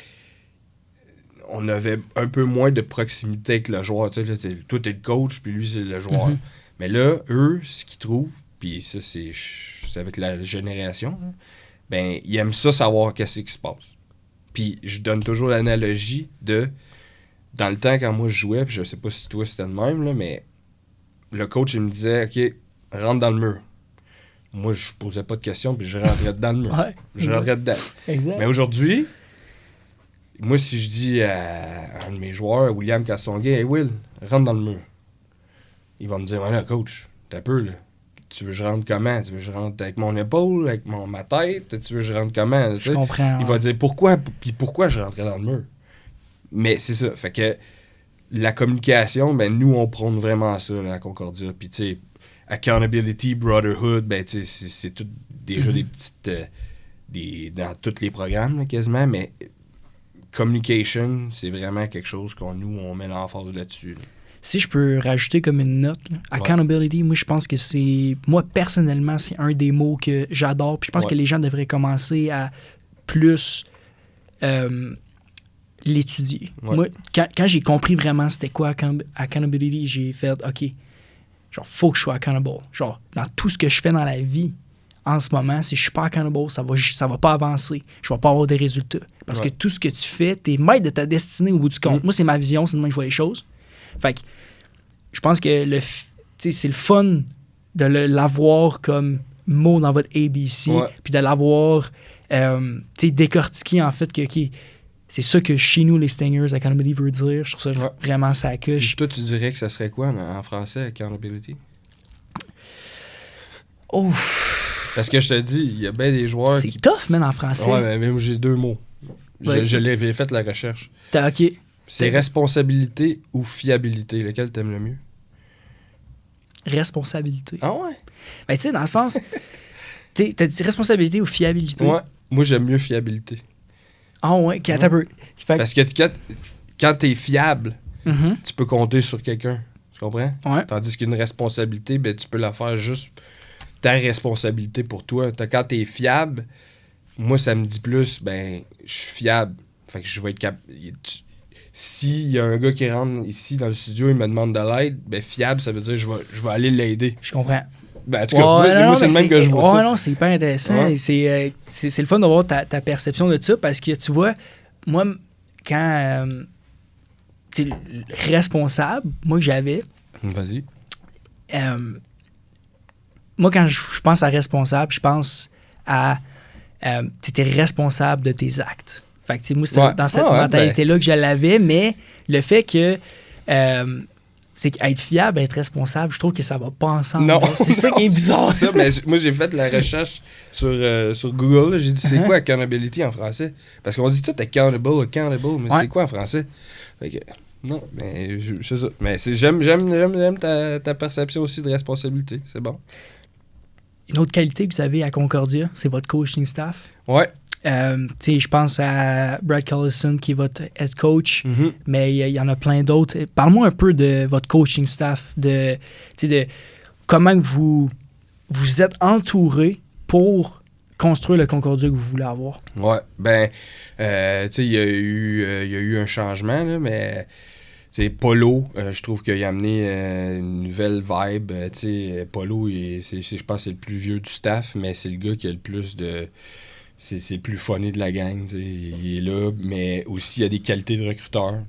[SPEAKER 1] on avait un peu moins de proximité avec le joueur, tu sais, là, toi, t'es le coach, puis lui, c'est le joueur. Mm-hmm. Mais là, eux, ce qu'ils trouvent, puis ça, c'est, c'est avec la génération, là, ben, ils aiment ça savoir qu'est-ce qui se passe. Puis, je donne toujours l'analogie de... Dans le temps, quand moi je jouais, puis je sais pas si toi c'était le même, là, mais le coach, il me disait, OK, rentre dans le mur. Moi, je posais pas de questions, puis je rentrais dans le mur.
[SPEAKER 2] Ouais,
[SPEAKER 1] je rentrais dedans.
[SPEAKER 2] Exact.
[SPEAKER 1] Mais aujourd'hui, moi, si je dis à un de mes joueurs, William Castonguay, Hey Will, rentre dans le mur. Il va me dire, voilà, coach, t'as peu, là. Tu veux que je rentre comment? Tu veux que je rentre avec mon épaule, avec mon, ma tête? Tu veux que je rentre comment?
[SPEAKER 2] Je comprends.
[SPEAKER 1] Il
[SPEAKER 2] ouais.
[SPEAKER 1] va dire, pourquoi? Puis pourquoi je rentrais dans le mur? Mais c'est ça, fait que la communication, ben nous, on prône vraiment ça, là, à Concordia. Puis, tu sais, accountability, brotherhood, ben, tu sais, c'est, c'est tout déjà mm-hmm. des petites... Euh, des, dans tous les programmes, là, quasiment, mais communication, c'est vraiment quelque chose qu'on nous, on met l'emphase là-dessus. Là.
[SPEAKER 2] Si je peux rajouter comme une note, là, accountability, ouais. moi, je pense que c'est... Moi, personnellement, c'est un des mots que j'adore. Puis je pense ouais. que les gens devraient commencer à plus... Euh, l'étudier. Ouais. Moi, quand, quand j'ai compris vraiment c'était quoi accountability, j'ai fait, OK, genre, faut que je sois accountable. Genre, dans tout ce que je fais dans la vie, en ce moment, si je suis pas accountable, ça va, ça va pas avancer. Je vais pas avoir des résultats. Parce ouais. que tout ce que tu fais, t'es maître de ta destinée au bout du compte. Mm. Moi, c'est ma vision, c'est de même que je vois les choses. Fait que, je pense que le, c'est le fun de le, l'avoir comme mot dans votre A B C, ouais. puis de l'avoir euh, décortiqué, en fait, que, OK, c'est ça que chez nous, les Stingers, accountability veut dire. Je trouve ça ouais. vraiment ça coche.
[SPEAKER 1] Toi, tu dirais que ça serait quoi en, en français, accountability?
[SPEAKER 2] Oh!
[SPEAKER 1] Parce que je te dis, il y a bien des joueurs
[SPEAKER 2] C'est
[SPEAKER 1] qui...
[SPEAKER 2] tough, man, en français.
[SPEAKER 1] Ouais, mais même j'ai deux mots. Ouais. Je, je l'ai fait la recherche.
[SPEAKER 2] T'as, OK.
[SPEAKER 1] C'est T'as... responsabilité ou fiabilité. Lequel t'aimes le mieux?
[SPEAKER 2] Responsabilité.
[SPEAKER 1] Ah ouais?
[SPEAKER 2] Ben, tu sais, dans le fond, t'as dit responsabilité ou fiabilité?
[SPEAKER 1] Ouais. Moi, j'aime mieux fiabilité.
[SPEAKER 2] Ah oh, ouais, attends un peu.
[SPEAKER 1] Parce que quand, quand t'es fiable,
[SPEAKER 2] mm-hmm.
[SPEAKER 1] tu peux compter sur quelqu'un. Tu comprends?
[SPEAKER 2] Ouais.
[SPEAKER 1] Tandis qu'une responsabilité, ben, tu peux la faire juste ta responsabilité pour toi. Quand t'es fiable, moi, ça me dit plus, ben, je suis fiable. Fait que je vais être capable. S'il y a un gars qui rentre ici dans le studio, il me demande de l'aide, ben, fiable, ça veut dire que je vais, je vais aller l'aider.
[SPEAKER 2] Je comprends.
[SPEAKER 1] Ben, en tout cas, ouais, moi, non, moi c'est le même c'est, que je vois
[SPEAKER 2] ouais,
[SPEAKER 1] ça.
[SPEAKER 2] Non, c'est hyper intéressant. Ouais. C'est, euh, c'est, c'est le fun d'avoir ta, ta perception de ça parce que, tu vois, moi, quand... Euh, tu sais, responsable, moi, que j'avais...
[SPEAKER 1] Vas-y.
[SPEAKER 2] Euh, moi, quand je, je pense à responsable, je pense à euh, tu étais responsable de tes actes. Fait que, tu sais, moi, c'est
[SPEAKER 1] Ouais.
[SPEAKER 2] dans cette
[SPEAKER 1] Ah ouais,
[SPEAKER 2] mentalité-là que je l'avais, mais le fait que euh, c'est qu'être fiable, être responsable, je trouve que ça va pas ensemble.
[SPEAKER 1] Non,
[SPEAKER 2] là. C'est ça
[SPEAKER 1] non,
[SPEAKER 2] qui est bizarre.
[SPEAKER 1] c'est ça, mais j- moi, j'ai fait la recherche sur, euh, sur Google. là. J'ai dit, c'est quoi accountability en français? Parce qu'on dit tout accountable, accountable, mais
[SPEAKER 2] Ouais.
[SPEAKER 1] c'est quoi en français? Fait que, non, mais je- c'est ça. Mais c'est- j'aime, j'aime, j'aime, j'aime ta, ta perception aussi de responsabilité. C'est bon.
[SPEAKER 2] Une autre qualité que vous avez à Concordia, c'est votre coaching staff.
[SPEAKER 1] Ouais.
[SPEAKER 2] Euh, tu sais, je pense à Brad Collison qui est votre head coach,
[SPEAKER 1] Mhm.
[SPEAKER 2] mais il y, il y en a plein d'autres. Parle-moi un peu de votre coaching staff, de, tu sais, de comment que vous vous êtes entouré pour construire le Concordia que vous voulez avoir.
[SPEAKER 1] Ouais, ben, euh, tu sais, il y a eu, euh, il y a eu un changement, là, mais, tu sais, Polo, euh, je trouve qu'il a amené euh, une nouvelle vibe. euh, tu sais, Polo, il est- c'est, c'est- je pense que c'est le plus vieux du staff, mais c'est le gars qui a le plus de... C'est, c'est le plus funny de la gang, tu sais, il est là, mais aussi il y a des qualités de recruteur.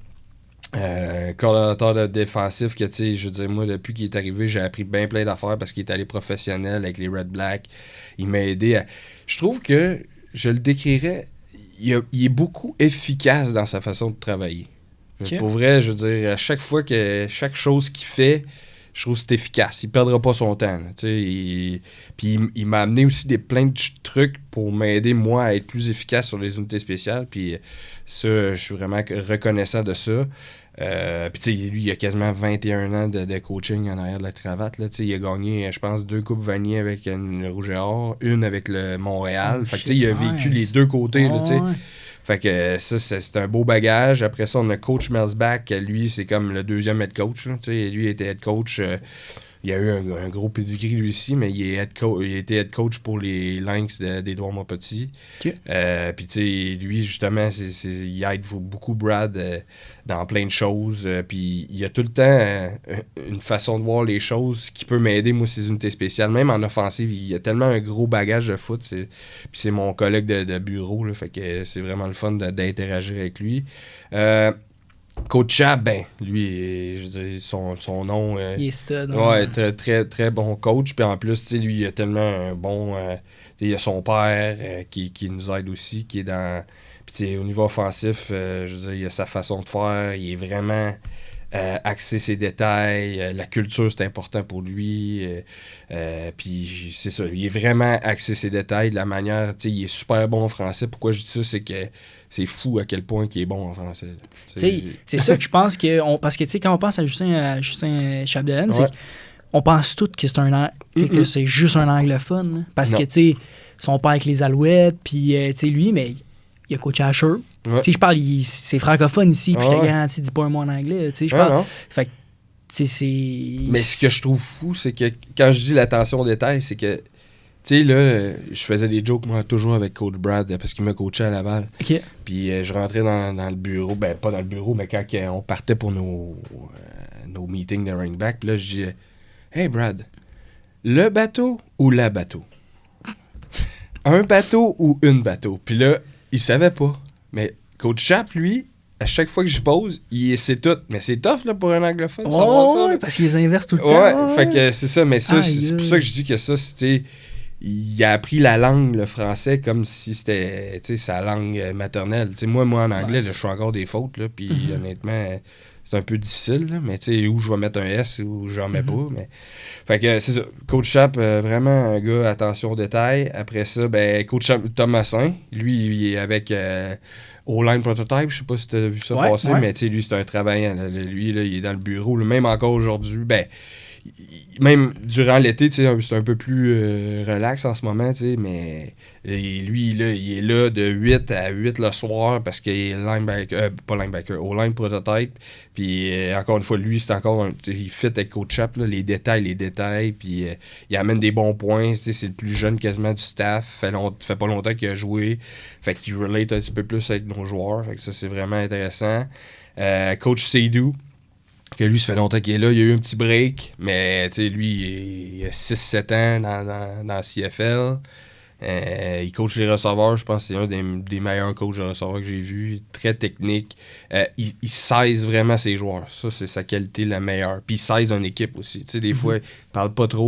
[SPEAKER 1] Euh, coordonnateur de défensif que, tu sais, je veux dire, moi, depuis qu'il est arrivé, j'ai appris bien plein d'affaires parce qu'il est allé professionnel avec les Red Black. Il m'a aidé à... Je trouve que, je le décrirais, il, a- il est beaucoup efficace dans sa façon de travailler.
[SPEAKER 2] Ok.
[SPEAKER 1] Pour vrai, je veux dire, à chaque fois que, chaque chose qu'il fait, je trouve que c'est efficace. Il perdra pas son temps. là, tu sais, il- Puis il, il m'a amené aussi des, plein de ch- trucs pour m'aider, moi, à être plus efficace sur les unités spéciales. Puis ça, je suis vraiment reconnaissant de ça. Euh, puis tu sais, lui, il a quasiment vingt et un ans de, de coaching en arrière de la cravate. Là, tu sais, il a gagné, je pense, deux Coupes Vanier avec une, le Rouge et Or, une avec le Montréal.
[SPEAKER 2] Oh,
[SPEAKER 1] fait que tu sais, il a
[SPEAKER 2] shit,
[SPEAKER 1] vécu
[SPEAKER 2] nice.
[SPEAKER 1] les deux côtés. là, tu sais.
[SPEAKER 2] Ouais.
[SPEAKER 1] Fait que euh, ça, c'est, c'est un beau bagage. Après ça, on a Coach Melsbach. Lui, c'est comme le deuxième head coach. Là, tu sais. Lui, il était head coach. euh, il a eu un, un gros pedigree lui aussi, mais il, est head co- il a été head coach pour les Lynx de- des Douarnenez-Petits.
[SPEAKER 2] Ok.
[SPEAKER 1] Euh, Puis, tu sais, lui, justement, c'est, c'est- il aide beaucoup Brad euh, dans plein de choses. euh, Puis, il a tout le temps euh, une façon de voir les choses qui peut m'aider, moi, ces unités spéciales. Même en offensive, il a tellement un gros bagage de foot. C'est, puis, c'est mon collègue de, de bureau, là, fait que c'est vraiment le fun de- d'interagir avec lui. Euh, Coach Chab, ben, lui, je veux dire, son, son nom... euh,
[SPEAKER 2] Il est stud.
[SPEAKER 1] Ouais, très, très, très bon coach. Puis en plus, tu sais, lui, il a tellement un bon... euh, tu sais, il a son père euh, qui, qui nous aide aussi, qui est dans... Puis tu sais, au niveau offensif, euh, je veux dire, il a sa façon de faire. Il est vraiment euh, axé ses détails. Euh, la culture, c'est important pour lui. Euh, euh, puis c'est ça, il est vraiment axé ses détails de la manière... Tu sais, il est super bon en français. Pourquoi je dis ça, c'est que c'est fou à quel point il est bon en français. là.
[SPEAKER 2] Tu sais, c'est ça que je pense que. On, parce que, tu sais, quand on pense à Justin, à Justin Chapdelaine, c'est
[SPEAKER 1] Ouais.
[SPEAKER 2] qu'on pense tout que c'est un ang- tu sais, que
[SPEAKER 1] Mm-mm.
[SPEAKER 2] c'est juste un anglophone. là. Parce
[SPEAKER 1] Non.
[SPEAKER 2] que, tu sais, son père avec les Alouettes, puis, euh, tu sais, lui, mais il a coaché à Sherp.
[SPEAKER 1] Ouais.
[SPEAKER 2] Tu sais, je parle, il- c'est francophone ici, puis
[SPEAKER 1] Ah
[SPEAKER 2] je te
[SPEAKER 1] ouais.
[SPEAKER 2] garantis, dis pas un mot en anglais. Tu sais, je
[SPEAKER 1] Ah,
[SPEAKER 2] parle.
[SPEAKER 1] non.
[SPEAKER 2] Fait que, tu sais, c'est.
[SPEAKER 1] Mais ce que je trouve fou, c'est que quand je dis l'attention aux détails, c'est que, tu sais, là, euh, je faisais des jokes, moi, toujours avec Coach Brad, euh, parce qu'il m'a coaché à Laval.
[SPEAKER 2] Ok.
[SPEAKER 1] Puis euh, je rentrais dans, dans le bureau, ben pas dans le bureau, mais quand euh, on partait pour nos, euh, nos meetings de running back, puis là, je disais, hey Brad, le bateau ou la bateau? Un bateau ou une bateau? Puis là, il savait pas. Mais Coach Chap, lui, à chaque fois que je pose, il sait tout. Mais c'est tough, là, pour un anglophone, de savoir
[SPEAKER 2] Oh,
[SPEAKER 1] ça, là.
[SPEAKER 2] ouais, parce qu'il les inverse tout le
[SPEAKER 1] Ouais,
[SPEAKER 2] temps.
[SPEAKER 1] fait que c'est ça, mais ça,
[SPEAKER 2] Aïe,
[SPEAKER 1] c'est c'est pour
[SPEAKER 2] aïe.
[SPEAKER 1] ça que je dis que ça, c'est, tu sais, il a appris la langue, le français, comme si c'était, tu sais, sa langue euh, maternelle. Tu sais, moi, moi, en anglais,
[SPEAKER 2] Nice.
[SPEAKER 1] là, je fais encore des fautes, là, puis
[SPEAKER 2] Mhm.
[SPEAKER 1] honnêtement, euh, c'est un peu difficile, là, mais tu sais, où je vais mettre un S ou j'en mets
[SPEAKER 2] Mhm.
[SPEAKER 1] pas, mais... Fait que c'est ça, Coach Chap, euh, vraiment un gars, attention aux détails. Après ça, ben, Coach Chap, Thomasin, lui, il est avec... Euh, O-Line Prototype, je sais pas si tu as vu ça
[SPEAKER 2] Ouais,
[SPEAKER 1] passer,
[SPEAKER 2] ouais.
[SPEAKER 1] mais tu sais, lui, c'est un travaillant. là. Lui, là, il est dans le bureau. là. Même encore aujourd'hui, ben, il- même durant l'été, tu sais, c'est un peu plus euh, relax en ce moment, tu sais, mais euh, lui, là, il est là de huit à huit le soir parce qu'il est linebacker, euh, pas linebacker, O-Line Prototype. Puis euh, encore une fois, lui, c'est encore un, tu sais, il fit avec Coach Chap, là, les détails, les détails, puis euh, il amène des bons points, tu sais, c'est le plus jeune quasiment du staff, fait, long- fait pas longtemps qu'il a joué, fait qu'il relate un petit peu plus avec nos joueurs, fait que ça, c'est vraiment intéressant. Euh, Coach Seydou, que lui, ça fait longtemps qu'il est là. Il y a eu un petit break, mais tu sais, lui, il, il a six sept ans dans, dans, dans la C F L. Euh, il coach les receveurs. Je pense que c'est un des, des meilleurs coachs de receveurs que j'ai vu. Très technique. Euh, il, il size vraiment ses joueurs. Ça, c'est sa qualité la meilleure. Puis il size une équipe aussi. Tu sais, des
[SPEAKER 2] Mhm.
[SPEAKER 1] fois, il parle pas trop,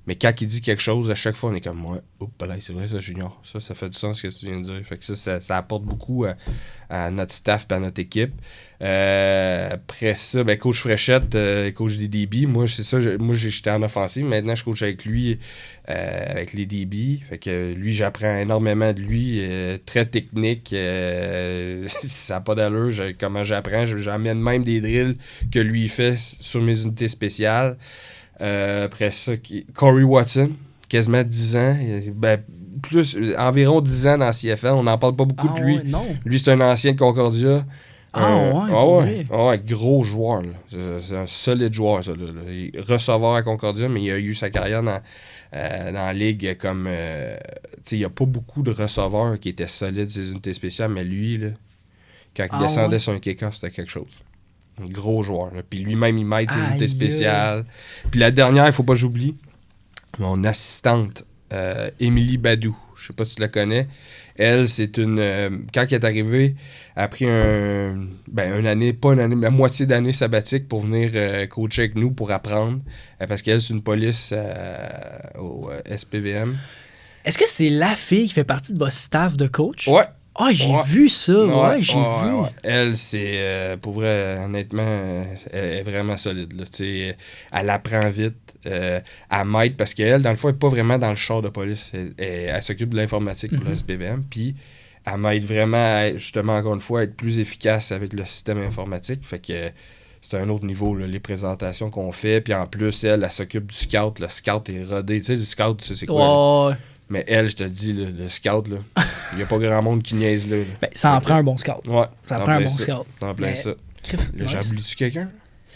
[SPEAKER 1] Mais quand il dit quelque chose, à chaque fois, on est comme, ouais, oups, là, c'est vrai, ça, Junior. Ça, ça fait du sens ce que tu viens de dire. Fait que ça, ça, ça apporte beaucoup à, à notre staff et à notre équipe. Euh, après ça, ben, coach Fréchette, euh, coach des D B. Moi, c'est ça, je, moi, j'étais en offensive. Maintenant, je coach avec lui, euh, avec les D B. Fait que lui, j'apprends énormément de lui. Euh, très technique. Euh, ça n'a pas d'allure. Je, comment j'apprends. J'emmène même des drills que lui fait sur mes unités spéciales. Euh, après ça, Corey Watson, quasiment dix ans. Ben, plus, environ dix ans dans la C F L. On n'en parle pas beaucoup
[SPEAKER 2] ah,
[SPEAKER 1] de lui.
[SPEAKER 2] Ouais, non.
[SPEAKER 1] Lui, c'est un ancien de Concordia.
[SPEAKER 2] Ah
[SPEAKER 1] euh,
[SPEAKER 2] ouais,
[SPEAKER 1] ah ouais,
[SPEAKER 2] ouais.
[SPEAKER 1] ah ouais, gros joueur. Là. C'est, c'est un solide joueur, ça. Là, là. Il est receveur à Concordia, mais il a eu sa carrière dans, euh, dans la ligue comme... Euh, il n'y a pas beaucoup de receveurs qui étaient solides, ces unités spéciales, mais lui, là, quand il
[SPEAKER 2] Ah
[SPEAKER 1] descendait
[SPEAKER 2] ouais.
[SPEAKER 1] sur un kick-off, c'était quelque chose. Un gros joueur. Là. Puis lui-même, il m'aide ses
[SPEAKER 2] Aïe.
[SPEAKER 1] unités spéciales. Puis la dernière, il faut pas que j'oublie, mon assistante, euh, Émilie Badou. Je sais pas si tu la connais. Elle, c'est une... Euh, quand elle est arrivée, elle a pris un, ben, une année, pas une année, mais moitié d'année sabbatique pour venir euh, coacher avec nous, pour apprendre. Euh, parce qu'elle, c'est une police euh, au euh, S P V M.
[SPEAKER 2] Est-ce que c'est la fille qui fait partie de votre staff de coach?
[SPEAKER 1] Ouais.
[SPEAKER 2] Ah, j'ai
[SPEAKER 1] Ouais.
[SPEAKER 2] vu ça. Ouais,
[SPEAKER 1] Ouais,
[SPEAKER 2] j'ai
[SPEAKER 1] ouais,
[SPEAKER 2] vu.
[SPEAKER 1] ouais. Elle, c'est, euh, pour vrai, honnêtement, euh, elle est vraiment solide. Là. T'sais, elle apprend vite. Euh, elle m'aide parce qu'elle, dans le fond, elle n'est pas vraiment dans le char de police. Elle, elle, elle s'occupe de l'informatique pour
[SPEAKER 2] Mm-hmm.
[SPEAKER 1] le S P V M. Puis, elle m'aide vraiment, à, justement, encore une fois, à être plus efficace avec le système informatique. Fait que c'est un autre niveau, là, les présentations qu'on fait. Puis en plus, elle, elle s'occupe du scout. Le scout est rodé. Tu sais, le scout, c'est, c'est quoi? Là?
[SPEAKER 2] Ouais.
[SPEAKER 1] Mais elle, je te le dis, là, le scout, là, il n'y a pas grand monde qui niaise là. là.
[SPEAKER 2] Ben, ça en
[SPEAKER 1] Fait
[SPEAKER 2] prend
[SPEAKER 1] que-
[SPEAKER 2] un bon scout.
[SPEAKER 1] Ouais.
[SPEAKER 2] Ça
[SPEAKER 1] en
[SPEAKER 2] prend un
[SPEAKER 1] plein
[SPEAKER 2] bon
[SPEAKER 1] ça.
[SPEAKER 2] scout.
[SPEAKER 1] En plein
[SPEAKER 2] Mais-
[SPEAKER 1] ça.
[SPEAKER 2] Criff,
[SPEAKER 1] Là,
[SPEAKER 2] nice.
[SPEAKER 1] j'ai oublié-tu quelqu'un?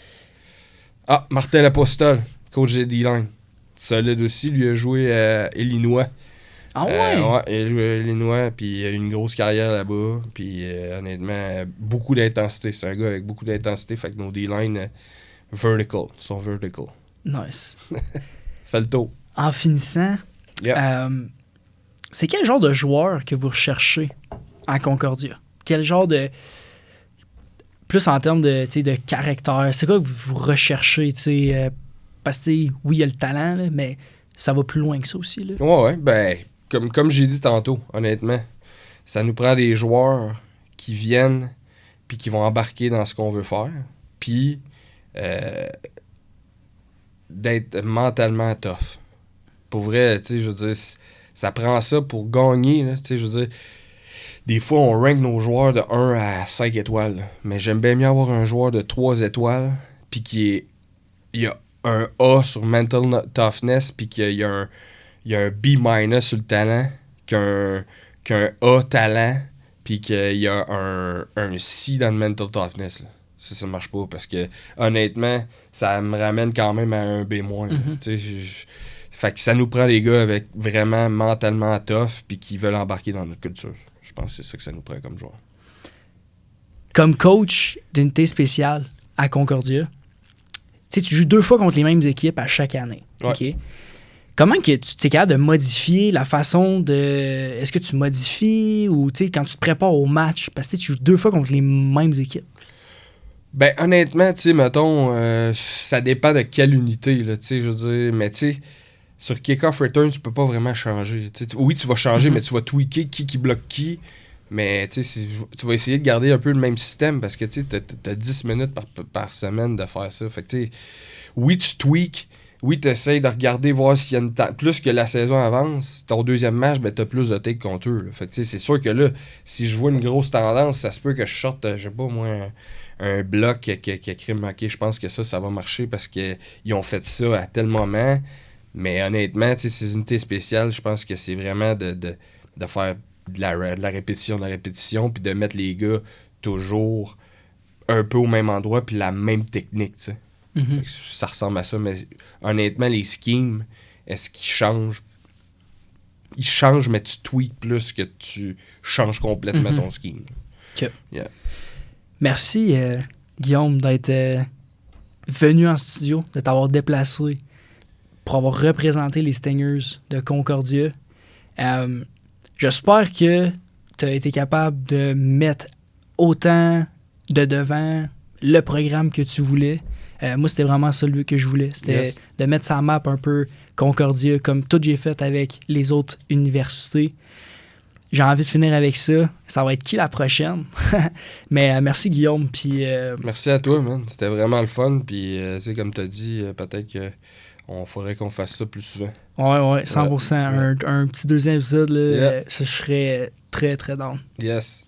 [SPEAKER 1] Ah, Martin Lapostole, coach des D-line. Solide aussi, lui a joué à Illinois.
[SPEAKER 2] Ah ouais?
[SPEAKER 1] Euh, ouais, il a joué à Illinois, puis il a eu une grosse carrière là-bas. Puis euh, honnêtement, beaucoup d'intensité. C'est un gars avec beaucoup d'intensité, fait que nos D-line euh, vertical, sont vertical.
[SPEAKER 2] Nice.
[SPEAKER 1] Fait le tour.
[SPEAKER 2] En finissant,
[SPEAKER 1] Yeah.
[SPEAKER 2] euh, c'est quel genre de joueur que vous recherchez à Concordia? Quel genre de... Plus en termes de, tu sais, de caractère, c'est quoi que vous, vous recherchez? tu sais, euh, parce que tu sais, oui, il y a le talent, là, mais ça va plus loin que ça aussi. Là.
[SPEAKER 1] Ouais, ouais, ben, comme, comme j'ai dit tantôt, honnêtement, ça nous prend des joueurs qui viennent puis qui vont embarquer dans ce qu'on veut faire, puis euh, d'être mentalement tough. Pour vrai, tu sais, je veux dire, c- ça prend ça pour gagner, là, tu sais, je veux dire, des fois, on rank nos joueurs de un à cinq étoiles, là. Mais j'aime bien mieux avoir un joueur de trois étoiles, puis qui est, il y a un A sur mental no- toughness, puis qu'il y a un, il y a un B- sur le talent, qu'un, qu'un A talent, puis qu'il y a un, un C dans le mental toughness, là. Ça, ça marche pas, parce que, honnêtement, ça me ramène quand même à un B-. là.
[SPEAKER 2] Mhm.
[SPEAKER 1] Tu sais, je- je- fait que ça nous prend des gars avec vraiment mentalement tough, puis qui veulent embarquer dans notre culture. Je pense que c'est ça que ça nous prend comme joueur.
[SPEAKER 2] Comme coach d'unité spéciale à Concordia, tu sais, tu joues deux fois contre les mêmes équipes à chaque année.
[SPEAKER 1] Ouais.
[SPEAKER 2] OK? Comment que tu es capable de modifier la façon de... Est-ce que tu modifies ou, tu sais, quand tu te prépares au match? Parce que tu joues deux fois contre les mêmes équipes.
[SPEAKER 1] Ben, honnêtement, tu sais, mettons, euh, ça dépend de quelle unité, là, tu sais, je veux dire, mais tu sais, sur kick-off return, tu peux pas vraiment changer. Tu sais, tu- oui, tu vas changer,
[SPEAKER 2] Mhm.
[SPEAKER 1] mais tu vas tweaker qui qui bloque qui, mais tu sais, si- tu vas essayer de garder un peu le même système, parce que, tu sais, t'as- t'as dix minutes par, par semaine de faire ça, fait que, tu sais, oui, tu tweaks, oui, tu essaies de regarder, voir s'il y a une... ta- plus que la saison avance, ton deuxième match, ben, t'as plus de take contre eux, là. Fait que, tu sais, c'est sûr que là, si je vois une grosse tendance, ça se peut que je sorte, euh, je sais pas, moi... un- un bloc qui, qui, qui a crime manqué, je pense que ça, ça va marcher parce qu'ils ont fait ça à tel moment. Mais honnêtement, tu sais, ces unités spéciales, je pense que c'est vraiment de, de, de faire de la, de la répétition, de la répétition, puis de mettre les gars toujours un peu au même endroit, puis la même technique, tu sais.
[SPEAKER 2] Mhm.
[SPEAKER 1] Fait que ça ressemble à ça, mais honnêtement, les schemes, est-ce qu'ils changent? Ils changent, mais tu tweaks plus que tu changes complètement
[SPEAKER 2] Mhm.
[SPEAKER 1] ton scheme.
[SPEAKER 2] OK.
[SPEAKER 1] Yeah.
[SPEAKER 2] Merci, euh, Guillaume, d'être euh, venu en studio, de t'avoir déplacé pour avoir représenté les Stingers de Concordia. Euh, j'espère que tu as été capable de mettre autant de devant le programme que tu voulais. Euh, moi, c'était vraiment ça le but que je voulais. C'était
[SPEAKER 1] Yes.
[SPEAKER 2] de mettre sa map un peu Concordia, comme tout j'ai fait avec les autres universités. J'ai envie de finir avec ça. Ça va être qui la prochaine? Mais euh, merci Guillaume. Puis, euh,
[SPEAKER 1] Merci à toi, man. C'était vraiment le fun. Puis, euh, tu sais, comme tu as dit, euh, peut-être que on faudrait qu'on fasse ça plus souvent.
[SPEAKER 2] ouais, ouais, cent pour cent.
[SPEAKER 1] Ouais.
[SPEAKER 2] Un, un petit deuxième épisode, là,
[SPEAKER 1] Yeah.
[SPEAKER 2] euh, ça, je serais très, très down.
[SPEAKER 1] Yes.